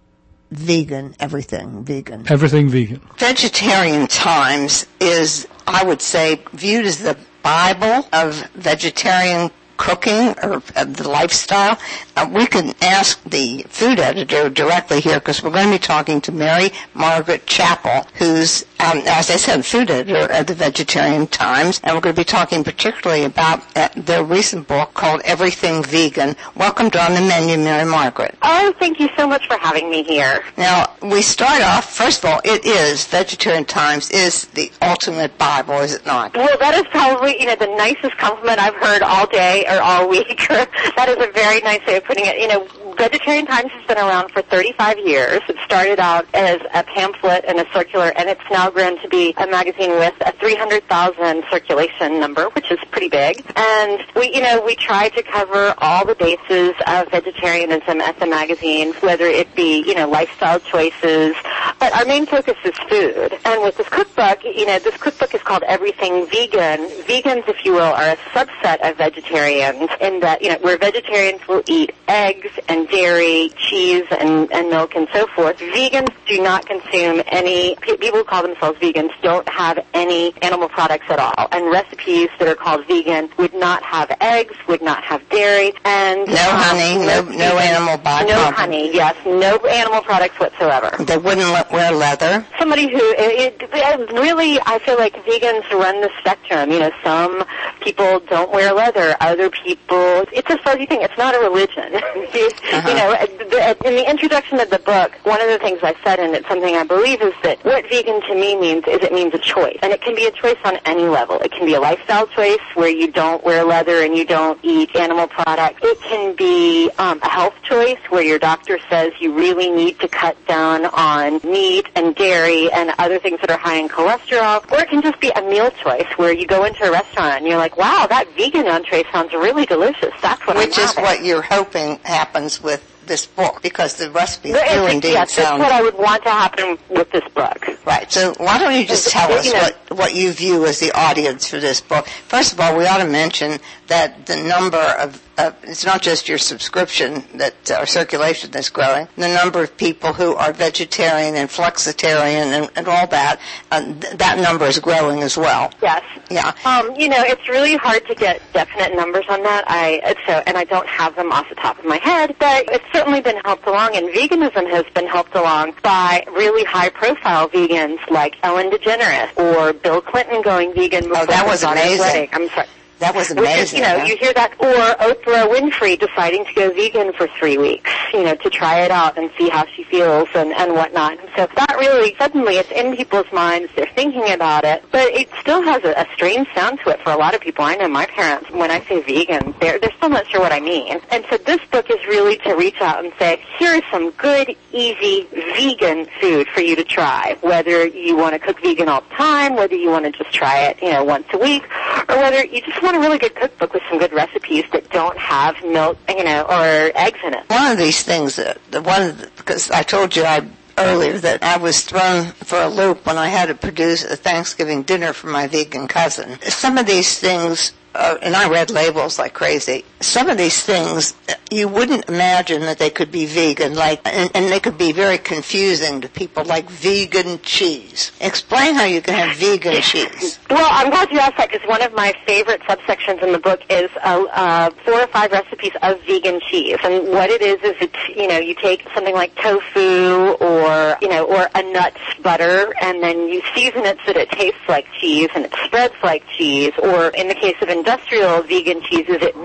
Speaker 1: vegan, everything vegan.
Speaker 2: Everything vegan.
Speaker 1: Vegetarian Times is, I would say, viewed as the Bible of vegetarian cooking or uh, the lifestyle. Uh, we can ask the food editor directly here because we're going to be talking to Mary Margaret Chappell, who's, um, as I said, food editor at the Vegetarian Times, and we're going to be talking particularly about uh, their recent book called Everything Vegan. Welcome to On the Menu, Mary Margaret.
Speaker 6: Oh, thank you so much for having me here.
Speaker 1: Now, we start off, first of all, it is, Vegetarian Times is the ultimate Bible, is it not?
Speaker 6: Well, that is probably, you know, the nicest compliment I've heard all day or all week. That is a very nice way of putting it. You know, Vegetarian Times has been around for thirty-five years. It started out as a pamphlet and a circular, and it's now grown to be a magazine with a three hundred thousand circulation number, which is pretty big. And we, you know, we try to cover all the bases of vegetarianism at the magazine, whether it be, you know, lifestyle choices, but our main focus is food. And with this cookbook, you know, this cookbook is called Everything Vegan. Vegans, if you will, are a subset of vegetarians in that, you know, where vegetarians will eat eggs and dairy, cheese, and, and milk, and so forth. Vegans do not consume any, people who call themselves vegans don't have any animal products at all. And recipes that are called vegan would not have eggs, would not have dairy, and
Speaker 1: no um, honey, no no animal byproducts.
Speaker 6: No honey, yes, no animal products whatsoever.
Speaker 1: They wouldn't let, wear leather.
Speaker 6: Somebody who, it, it, really, I feel like vegans run the spectrum. You know, some people don't wear leather, other people, it's a fuzzy thing. It's not a religion.
Speaker 1: uh-huh.
Speaker 6: You know, in the introduction of the book, one of the things I said, and it's something I believe, is that what vegan to me means is it means a choice. And it can be a choice on any level. It can be a lifestyle choice where you don't wear leather and you don't eat animal products. It can be um, a health choice where your doctor says you really need to cut down on meat and dairy and other things that are high in cholesterol. Or it can just be a meal choice where you go into a restaurant and you're like, wow, that vegan entree sounds really delicious. That's what
Speaker 1: Which
Speaker 6: I'm
Speaker 1: is
Speaker 6: having.
Speaker 1: what you're hoping happens with this book, because the recipes
Speaker 6: But
Speaker 1: do
Speaker 6: it's,
Speaker 1: indeed
Speaker 6: yes,
Speaker 1: sound...
Speaker 6: that's what I would want to happen with this book.
Speaker 1: Right. So why don't you just tell us what, what you view as the audience for this book? First of all, we ought to mention that the number of, uh, it's not just your subscription that, uh, or circulation that's growing, the number of people who are vegetarian and flexitarian and, and all that, uh, th- that number is growing as well.
Speaker 6: Yes.
Speaker 1: Yeah.
Speaker 6: Um, you know, it's really hard to get definite numbers on that. I so, and I don't have them off the top of my head, but it's certainly been helped along, and veganism has been helped along by really high-profile vegans like Ellen DeGeneres or Bill Clinton going vegan before
Speaker 1: Oh, that was
Speaker 6: his daughter's
Speaker 1: amazing.
Speaker 6: wedding. I'm sorry.
Speaker 1: That was
Speaker 6: Which
Speaker 1: amazing.
Speaker 6: is, you know,
Speaker 1: huh?
Speaker 6: you hear that, or Oprah Winfrey deciding to go vegan for three weeks, you know, to try it out and see how she feels and, and whatnot. And so that really, suddenly it's in people's minds, they're thinking about it, but it still has a, a strange sound to it for a lot of people. I know my parents, when I say vegan, they're, they're still not sure what I mean. And so this book is really to reach out and say, here is some good, easy, vegan food for you to try, whether you want to cook vegan all the time, whether you want to just try it, you know, once a week, or whether you just want a really good cookbook with some good recipes that don't have milk, you know, or eggs in it.
Speaker 1: One of these things, that the one, because I told you I earlier that I was thrown for a loop when I had to produce a Thanksgiving dinner for my vegan cousin. Some of these things, uh, and I read labels like crazy, some of these things you wouldn't imagine that they could be vegan, like, and, and they could be very confusing to people, like vegan cheese. Explain how you can have vegan cheese.
Speaker 6: Well, I'm glad you asked that, because one of my favorite subsections in the book is uh, uh, four or five recipes of vegan cheese. And what it is is it's, you know, you take something like tofu or, you know, or a nut butter, and then you season it so that it tastes like cheese and it spreads like cheese. Or in the case of industrial vegan cheeses, it melts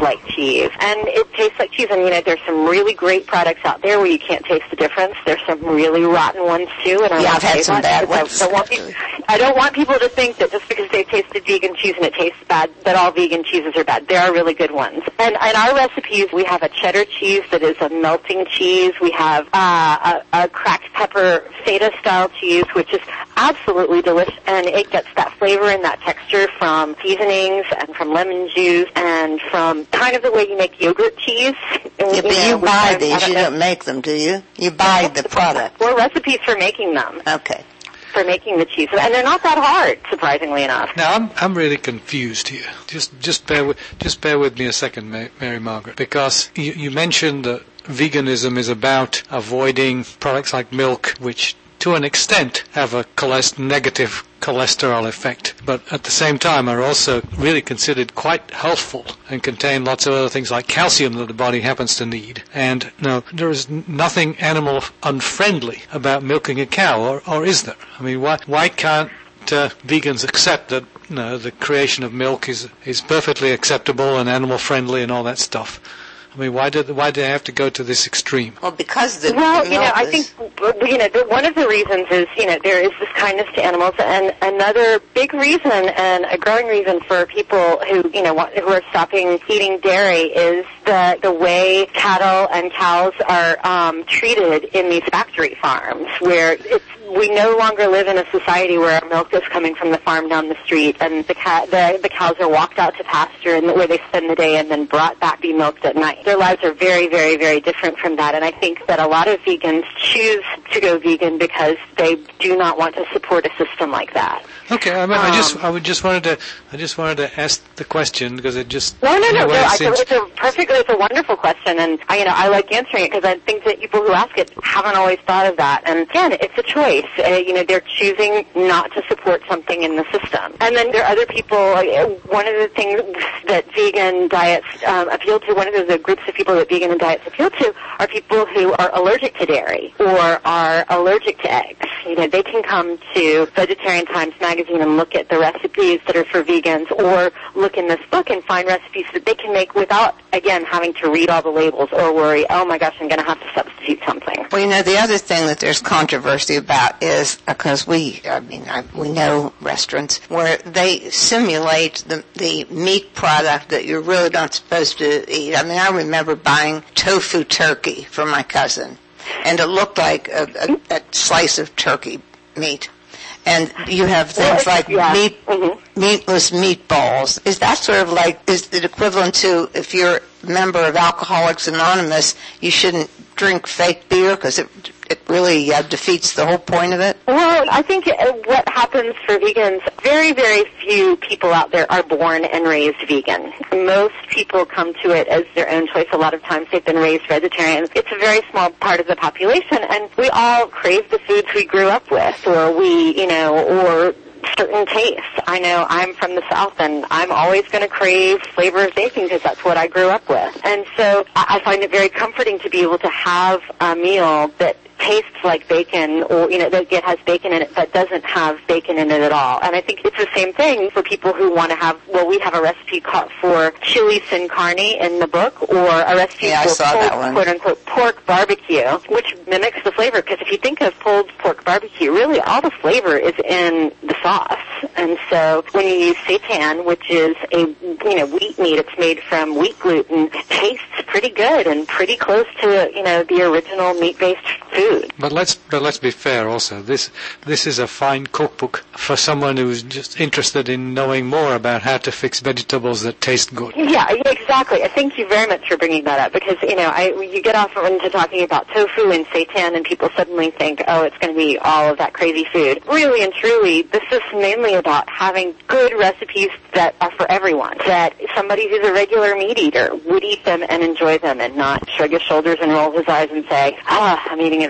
Speaker 6: like cheese. And it tastes like cheese. And, you know, there's some really great products out there where you can't taste the difference. There's some really rotten ones, too. And I
Speaker 1: yeah, I've had some bad ones.
Speaker 6: I don't, want people, I don't want people to think that just because they've tasted vegan cheese and it tastes bad, that all vegan cheeses are bad. There are really good ones. And in our recipes, we have a cheddar cheese that is a melting cheese. We have uh, a, a cracked pepper feta-style cheese, which is absolutely delicious, and it gets that flavor and that texture from seasonings and from lemon juice and from kind of the way you make yogurt cheese.
Speaker 1: Yeah,
Speaker 6: you
Speaker 1: but
Speaker 6: know,
Speaker 1: you buy
Speaker 6: I,
Speaker 1: these.
Speaker 6: I
Speaker 1: You
Speaker 6: know.
Speaker 1: don't make them, do you? You buy the product.
Speaker 6: Or recipes for making them.
Speaker 1: Okay.
Speaker 6: For making the cheese, and they're not that hard, surprisingly enough.
Speaker 2: Now I'm I'm really confused here. Just just bear with just bear with me a second, Mary Margaret, because you, you mentioned that veganism is about avoiding products like milk, which to an extent have a cholest- negative cholesterol effect, but at the same time are also really considered quite healthful and contain lots of other things like calcium that the body happens to need. And no, there is nothing animal unfriendly about milking a cow, or, or is there? I mean, why why can't uh, vegans accept that you know, the creation of milk is is perfectly acceptable and animal friendly and all that stuff? I mean, why did why do they have to go to this extreme?
Speaker 1: Well, because the
Speaker 6: well,
Speaker 1: milk
Speaker 6: you know, I
Speaker 1: is-
Speaker 6: think you know the, one of the reasons is you know there is this kindness to animals, and another big reason and a growing reason for people who you know want, who are stopping eating dairy is the the way cattle and cows are um, treated in these factory farms, where it's. We no longer live in a society where our milk is coming from the farm down the street, and the, ca- the, the cows are walked out to pasture and where they spend the day and then brought back to be milked at night. Their lives are very, very, very different from that, and I think that a lot of vegans choose to go vegan because they do not want to support a system like that.
Speaker 2: Okay, I, mean, I just
Speaker 6: Um,
Speaker 2: I would just wanted to I just wanted to ask the question because it just
Speaker 6: No, no,
Speaker 2: in
Speaker 6: no,
Speaker 2: a
Speaker 6: no.
Speaker 2: way
Speaker 6: I,
Speaker 2: seems-
Speaker 6: it's a perfect, it's a wonderful question, and I, you know, I like answering it because I think that people who ask it haven't always thought of that. And again, it's a choice. Uh, you know, they're choosing not to support something in the system. And then there are other people. Uh, one of the things that vegan diets um, appeal to, one of the, the groups of people that vegan diets appeal to, are people who are allergic to dairy or are allergic to eggs. You know, they can come to Vegetarian Times magazine and look at the recipes that are for vegans, or look in this book and find recipes that they can make without, again, having to read all the labels or worry, oh my gosh, I'm going to have to substitute something.
Speaker 1: Well, you know, the other thing that there's controversy about is because we, I mean, I, we know restaurants where they simulate the, the meat product that you're really not supposed to eat. I mean, I remember buying tofu turkey for my cousin, and it looked like a, a, a slice of turkey meat. And you have things
Speaker 6: Well,
Speaker 1: like
Speaker 6: yeah.
Speaker 1: meat,
Speaker 6: Mm-hmm.
Speaker 1: meatless meatballs. Is that sort of like, is it equivalent to if you're a member of Alcoholics Anonymous, you shouldn't drink fake beer because it it really uh, defeats the whole point of it?
Speaker 6: Well, I think uh, what happens for vegans, very, very few people out there are born and raised vegan. Most people come to it as their own choice. A lot of times they've been raised vegetarian. It's a very small part of the population, and we all crave the foods we grew up with, or we, you know, or certain tastes. I know I'm from the South, and I'm always going to crave flavor of bacon because that's what I grew up with. And so I find it very comforting to be able to have a meal that tastes like bacon, or, you know, that it has bacon in it but doesn't have bacon in it at all. And I think it's the same thing for people who want to have, well, we have a recipe called for chili sin carne in the book, or a recipe
Speaker 1: Yeah, I
Speaker 6: for
Speaker 1: saw
Speaker 6: pulled,
Speaker 1: that one.
Speaker 6: quote-unquote, pork barbecue, which mimics the flavor, because if you think of pulled pork barbecue, really all the flavor is in the sauce. And so when you use seitan, which is a, you know, wheat meat, it's made from wheat gluten, it tastes pretty good and pretty close to, you know, the original meat-based food.
Speaker 2: But let's but let's be fair also. This this is a fine cookbook for someone who's just interested in knowing more about how to fix vegetables that taste good.
Speaker 6: Yeah, yeah, exactly. I thank you very much for bringing that up, because, you know, I, you get off into talking about tofu and seitan and people suddenly think, oh, it's going to be all of that crazy food. Really and truly, this is mainly about having good recipes that are for everyone, that somebody who's a regular meat eater would eat them and enjoy them and not shrug his shoulders and roll his eyes and say, ah, I'm eating a vegetarian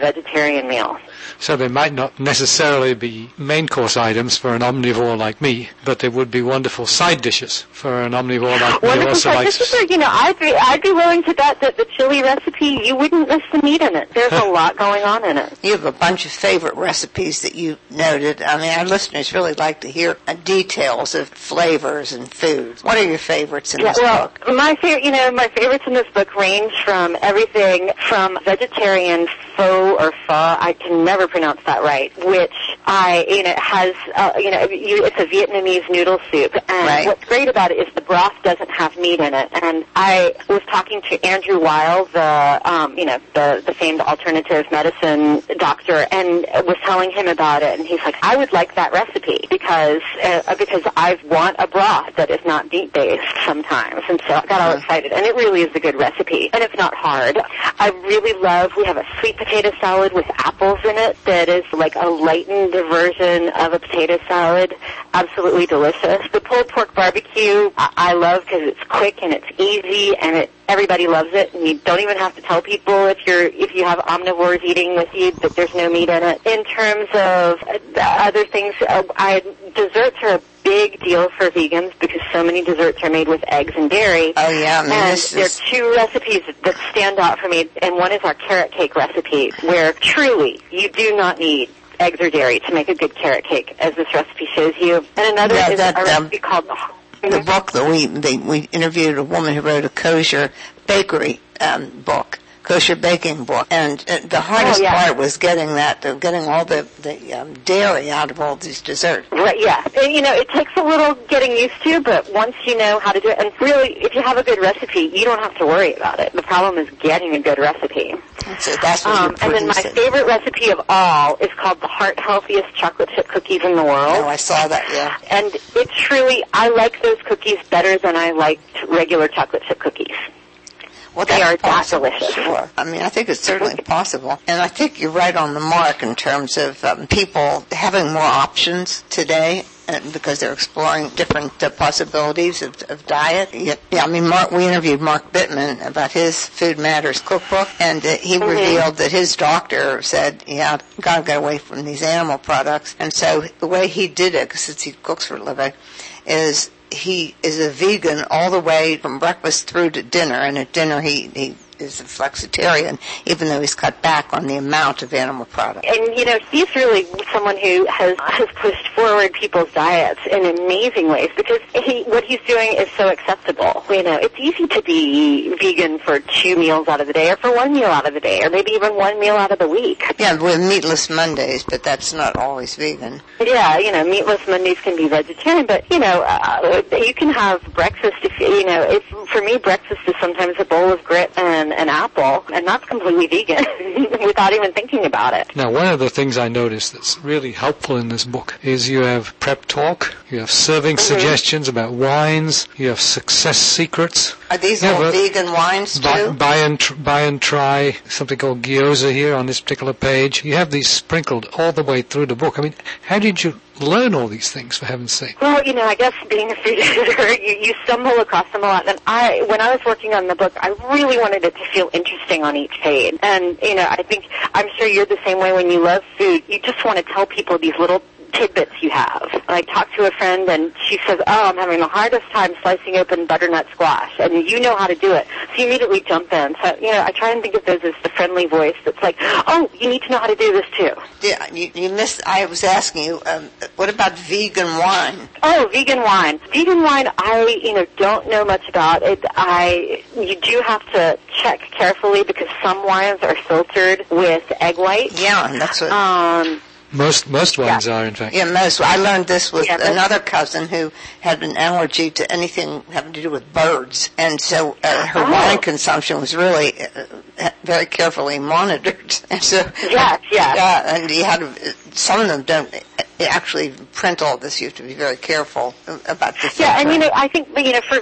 Speaker 6: vegetarian meal.
Speaker 2: So they might not necessarily be main course items for an omnivore like me, but they would be wonderful side dishes for an omnivore like me.
Speaker 6: Wonderful
Speaker 2: Also
Speaker 6: side
Speaker 2: likes...
Speaker 6: dishes. Are, you know, I'd be I'd be willing to bet that the chili recipe, you wouldn't miss the meat in it. There's a lot going on in it.
Speaker 1: You have a bunch of favorite recipes that you noted. I mean, our listeners really like to hear uh, details of flavors and foods. What are your favorites in
Speaker 6: Yeah,
Speaker 1: this
Speaker 6: well,
Speaker 1: book?
Speaker 6: my favorite, you know, my favorites in this book range from everything from vegetarian pho or pho. I can never pronounce that right. Which I, you know, has, uh, you know, you, it's a Vietnamese noodle soup, and
Speaker 1: Right.
Speaker 6: what's great about it is the broth doesn't have meat in it. And I was talking to Andrew Weil, the, um, you know, the the famed alternative medicine doctor, and was telling him about it, and he's like, I would like that recipe because uh, because I want a broth that is not meat based sometimes, and so I got all excited. And it really is a good recipe, and it's not hard. I really love. We have a sweet potato salad with apples in it that is like a lightened version of a potato salad. Absolutely delicious. The pulled pork barbecue I, I love because it's quick and it's easy and it everybody loves it, and you don't even have to tell people if you're if you have omnivores eating with you that there's no meat in it. In terms of uh, other things, uh, I desserts are a big deal for vegans because so many desserts are made with eggs and dairy.
Speaker 1: Oh, yeah. I mean,
Speaker 6: And
Speaker 1: this
Speaker 6: there
Speaker 1: is...
Speaker 6: are two recipes that stand out for me, and one is our carrot cake recipe, where truly you do not need eggs or dairy to make a good carrot cake, as this recipe shows you. And another
Speaker 1: Yeah,
Speaker 6: is
Speaker 1: that,
Speaker 6: a
Speaker 1: um,
Speaker 6: recipe called...
Speaker 1: The book that we they, we interviewed a woman who wrote a kosher bakery um, book, kosher baking book, and uh, the hardest
Speaker 6: Oh, yeah.
Speaker 1: part was getting that, uh, getting all the the um, dairy out of all these desserts.
Speaker 6: Right, yeah. And, you know, it takes a little getting used to, but once you know how to do it, and really, if you have a good recipe, you don't have to worry about it. The problem is getting a good recipe.
Speaker 1: So that's what
Speaker 6: Um,
Speaker 1: you're
Speaker 6: and then my
Speaker 1: producing.
Speaker 6: favorite recipe of all is called the Heart Healthiest Chocolate Chip Cookies in the World.
Speaker 1: Oh, I saw that. Yeah.
Speaker 6: And it's truly, I like those cookies better than I liked regular chocolate chip cookies.
Speaker 1: Well,
Speaker 6: They
Speaker 1: that's
Speaker 6: are that
Speaker 1: possible,
Speaker 6: delicious.
Speaker 1: Sure. I mean, I think it's certainly possible. And I think you're right on the mark in terms of um, people having more options today uh, because they're exploring different uh, possibilities of, of diet. Yeah, yeah, I mean, Mark, we interviewed Mark Bittman about his Food Matters cookbook, and uh, he
Speaker 6: Mm-hmm.
Speaker 1: revealed that his doctor said, yeah, got to get away from these animal products. And so the way he did it, because he cooks for a living, is he is a vegan all the way from breakfast through to dinner, and at dinner he, he is a flexitarian, even though he's cut back on the amount of animal products.
Speaker 6: And, you know, he's really someone who has, has pushed forward people's diets in amazing ways because he, what he's doing is so acceptable. You know, it's easy to be vegan for two meals out of the day or for one meal out of the day or maybe even one meal out of the week.
Speaker 1: Yeah, with meatless Mondays, but that's not always vegan.
Speaker 6: Yeah, you know, meatless Mondays can be vegetarian, but, you know, uh, you can have breakfast if, you know, if, for me, breakfast is sometimes a bowl of grit and an apple, and that's completely vegan without even thinking about it.
Speaker 2: Now, one of the things I noticed that's really helpful in this book is you have prep talk, you have serving
Speaker 6: Mm-hmm.
Speaker 2: suggestions about wines, you have success secrets.
Speaker 1: Are these
Speaker 2: Yeah,
Speaker 1: all
Speaker 2: but-
Speaker 1: vegan wines,
Speaker 2: Buy,
Speaker 1: too?
Speaker 2: buy and tr- buy and try something called gyoza here on this particular page. You have these sprinkled all the way through the book. I mean, how did you learn all these things, for heaven's sake?
Speaker 6: Well, you know, I guess being a food editor, you, you stumble across them a lot. And I, when I was working on the book, I really wanted it to feel interesting on each page. And, you know, I think, I'm sure you're the same way when you love food. You just want to tell people these little tidbits you have. I talked to a friend and she says, oh, I'm having the hardest time slicing open butternut squash. And you know how to do it. So you immediately jump in. So, you know, I try and think of those as the friendly voice that's like, oh, you need to know how to do this too.
Speaker 1: Yeah, you, you missed, I was asking you, um, what about vegan wine?
Speaker 6: Oh, vegan wine. Vegan wine, I, you know, don't know much about it. I, you do have to check carefully because some wines are filtered with egg white.
Speaker 1: Yeah, and that's what...
Speaker 6: Um,
Speaker 2: Most most wines
Speaker 6: Yeah.
Speaker 2: are, in fact.
Speaker 1: Yeah, most. I learned this with
Speaker 6: Yeah, that's-
Speaker 1: another cousin who had an allergy to anything having to do with birds, and so uh, her
Speaker 6: Oh.
Speaker 1: wine consumption was really uh, very carefully monitored. And so,
Speaker 6: Yes, yes.
Speaker 1: yeah, and you had to, some of them don't actually print all this. You have to be very careful about the.
Speaker 6: yeah, and, you
Speaker 1: filtering.
Speaker 6: know, I think, you know, for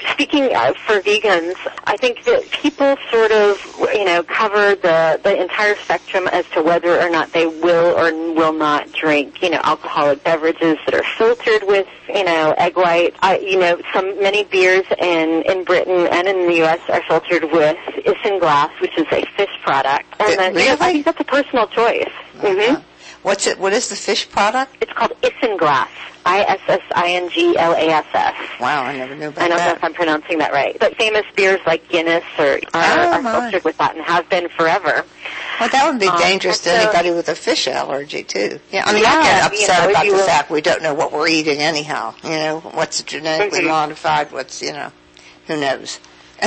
Speaker 6: speaking uh, for vegans, I think that people sort of, you know, cover the, the entire spectrum as to whether or not they will or will not drink, you know, alcoholic beverages that are filtered with, you know, egg white. I, you know, some many beers in, in Britain and in the U S are filtered with isinglass, which is a fish product. And
Speaker 1: It
Speaker 6: then, you know,
Speaker 1: really?
Speaker 6: I think that's a personal choice. Mm-hmm.
Speaker 1: Uh, What's it? What is the fish product?
Speaker 6: It's called isinglass. I S S I N G L A S S.
Speaker 1: Wow, I never knew about
Speaker 6: I don't know
Speaker 1: that.
Speaker 6: if I'm pronouncing that right. But famous beers like Guinness are, are,
Speaker 1: Oh,
Speaker 6: are
Speaker 1: my.
Speaker 6: filtered with that and have been forever.
Speaker 1: Well, that would be
Speaker 6: Um,
Speaker 1: dangerous to
Speaker 6: and so-
Speaker 1: anybody with a fish allergy, too. Yeah, I mean,
Speaker 6: Yeah,
Speaker 1: I get
Speaker 6: you
Speaker 1: upset
Speaker 6: know,
Speaker 1: about
Speaker 6: you
Speaker 1: the
Speaker 6: will-
Speaker 1: fact we don't know what we're eating anyhow. You know, what's genetically
Speaker 6: Mhm.
Speaker 1: modified, what's, you know, who knows.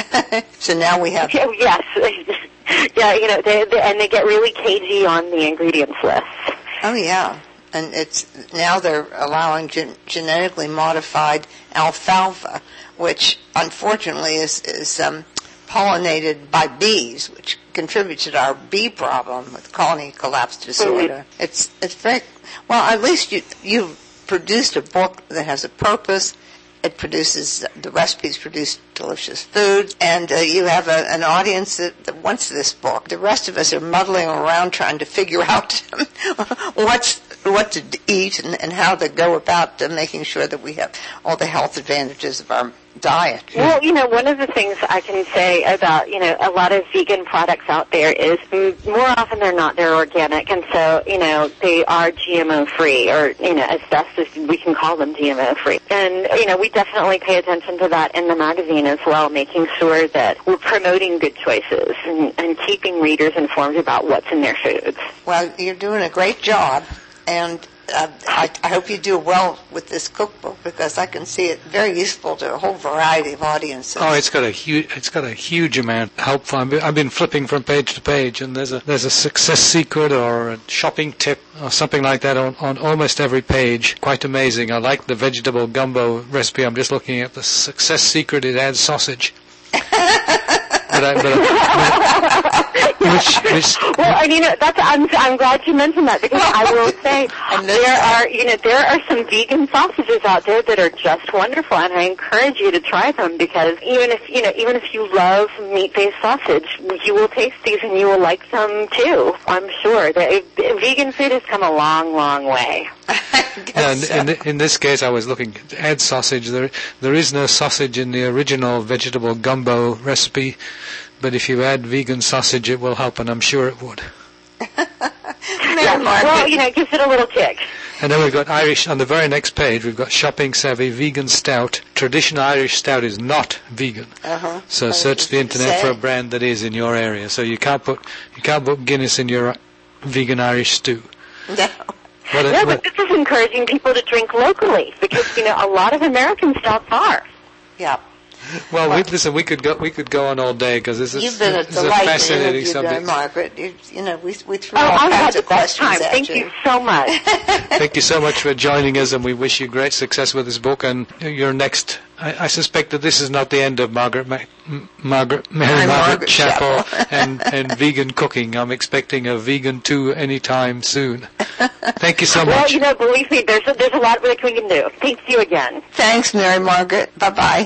Speaker 1: So now we have...
Speaker 6: Oh, yes. Yeah, you know, they, they, and they get really cagey on the ingredients list.
Speaker 1: Oh, yeah. And it's now they're allowing gen- genetically modified alfalfa, which unfortunately is, is um, pollinated by bees, which contributes to our bee problem with colony collapse disorder.
Speaker 6: Mm-hmm.
Speaker 1: It's it's very well. At least you you've produced a book that has a purpose. It produces the recipes produce delicious food, and uh, you have a, an audience that, that wants this book. The rest of us are muddling around trying to figure out what's what to eat and, and how to go about uh, making sure that we have all the health advantages of our diet.
Speaker 6: Well, you know, one of the things I can say about, you know, a lot of vegan products out there is mm, more often than not they're organic, and so, you know, they are G M O free, or, you know, as best as we can call them G M O free. And, you know, we definitely pay attention to that in the magazine as well, making sure that we're promoting good choices and, and keeping readers informed about what's in their foods.
Speaker 1: Well, you're doing a great job, and uh, I, I hope you do well with this cookbook, because I can see it very useful to a whole variety of audiences.
Speaker 2: Oh, it's got a huge, it's got a huge amount of helpful. I've been, I've been flipping from page to page, and there's a there's a success secret or a shopping tip or something like that on, on almost every page. Quite amazing. I like the vegetable gumbo recipe. I'm just looking at the success secret. It adds sausage. But I, but I, but, which, which,
Speaker 6: Well, I mean, that's, I'm, I'm glad you mentioned that, because I will say there are, you know, there are some vegan sausages out there that are just wonderful, and I encourage you to try them, because even if, you know, even if you love meat-based sausage, you will taste these and you will like them too, I'm sure. The, vegan food has come a long, long way.
Speaker 2: yeah, in, in, in this case, I was looking to add sausage. There, there is no sausage in the original vegetable gumbo recipe, but if you add vegan sausage, it will help, and I'm sure it would.
Speaker 6: Yeah, well, you know, it gives it a little kick.
Speaker 2: And then we've got Irish, on the very next page, we've got Shopping Savvy Vegan Stout. Traditional Irish Stout is not vegan.
Speaker 1: Uh-huh.
Speaker 2: So
Speaker 1: Uh,
Speaker 2: search the internet
Speaker 1: say-
Speaker 2: for a brand that is in your area. So you can't put, you can't put Guinness in your vegan Irish stew.
Speaker 1: No.
Speaker 2: What a-
Speaker 6: No,
Speaker 2: what-
Speaker 6: but this is encouraging people to drink locally, because, you know, a lot of American stouts are.
Speaker 1: Yeah.
Speaker 2: well, we, listen, we could go, we could go on all day, because this is,
Speaker 1: You've been a
Speaker 2: this is a
Speaker 1: delight to
Speaker 2: fascinating
Speaker 1: interview, uh,
Speaker 2: subject.
Speaker 1: Margaret. You, you know, we, we threw
Speaker 6: Oh,
Speaker 1: all
Speaker 6: I've had
Speaker 1: kinds
Speaker 6: the
Speaker 1: of
Speaker 6: best
Speaker 1: questions
Speaker 6: time.
Speaker 1: at
Speaker 6: Thank
Speaker 1: you.
Speaker 6: you so much.
Speaker 2: Thank you so much for joining us, and we wish you great success with this book and your next. I, I suspect that this is not the end of Margaret, Ma- M- Margaret, Mary
Speaker 1: Mary
Speaker 2: Margaret,
Speaker 1: Margaret
Speaker 2: Chapel,
Speaker 1: Chapel.
Speaker 2: and, and vegan cooking. I'm expecting a vegan too anytime soon. Thank you so
Speaker 6: Well,
Speaker 2: much.
Speaker 6: you know, believe me, there's a, there's a lot that we can do. Thank you again.
Speaker 1: Thanks, Mary Margaret. Bye-bye.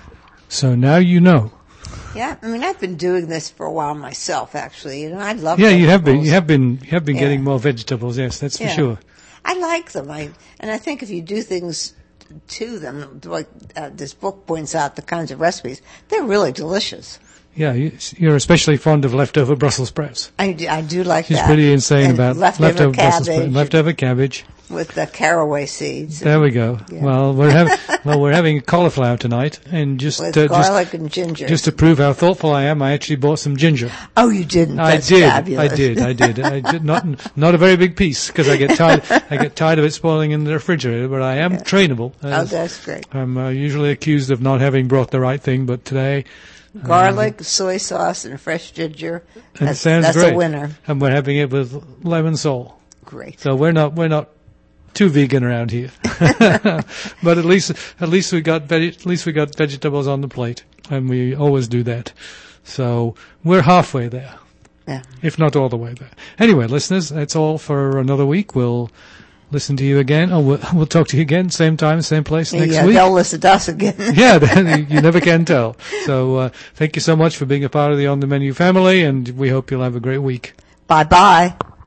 Speaker 2: So now you know.
Speaker 1: Yeah, I mean, I've been doing this for a while myself, actually. You know, I love
Speaker 2: Yeah, you have been.
Speaker 1: vegetables.
Speaker 2: You have been. You have been
Speaker 1: Yeah.
Speaker 2: getting more vegetables. Yes, that's for
Speaker 1: Yeah.
Speaker 2: sure.
Speaker 1: I like them. I and I think if you do things to them, like uh, this book points out, the kinds of recipes, they're really delicious.
Speaker 2: Yeah, you, you're especially fond of leftover Brussels sprouts.
Speaker 1: I do, I do like
Speaker 2: She's
Speaker 1: that.
Speaker 2: pretty insane
Speaker 1: And
Speaker 2: about
Speaker 1: leftover,
Speaker 2: Brussels sprouts.
Speaker 1: cabbage
Speaker 2: Leftover cabbage.
Speaker 1: with the caraway seeds.
Speaker 2: There we go.
Speaker 1: Yeah.
Speaker 2: Well, we're having well, we're having cauliflower tonight, and just
Speaker 1: With
Speaker 2: uh, just
Speaker 1: garlic and ginger.
Speaker 2: just to prove how thoughtful I am, I actually bought some ginger.
Speaker 1: Oh, you didn't?
Speaker 2: I
Speaker 1: That's
Speaker 2: did.
Speaker 1: Fabulous.
Speaker 2: I did. I did. I did. Not not a very big piece, because I get tired. I get tired of it spoiling in the refrigerator. But I am trainable.
Speaker 1: Oh,
Speaker 2: as
Speaker 1: that's great.
Speaker 2: I'm uh, usually accused of not having brought the right thing, but today
Speaker 1: Garlic, soy sauce, and fresh ginger.
Speaker 2: and it
Speaker 1: That's,
Speaker 2: sounds
Speaker 1: that's
Speaker 2: great.
Speaker 1: a winner.
Speaker 2: And we're having it with lemon sole.
Speaker 1: Great.
Speaker 2: So we're not we're not too vegan around here. But at least at least we got veg- at least we got vegetables on the plate, and we always do that. So we're halfway there,
Speaker 1: Yeah.
Speaker 2: if not all the way there. Anyway, listeners, that's all for another week. We'll listen to you again. Oh, we'll, we'll talk to you again, same time, same place next
Speaker 1: yeah,
Speaker 2: week.
Speaker 1: they'll listen to us again.
Speaker 2: Yeah, you never can tell. So uh, thank you so much for being a part of the On the Menu family, and we hope you'll have a great week.
Speaker 1: Bye-bye.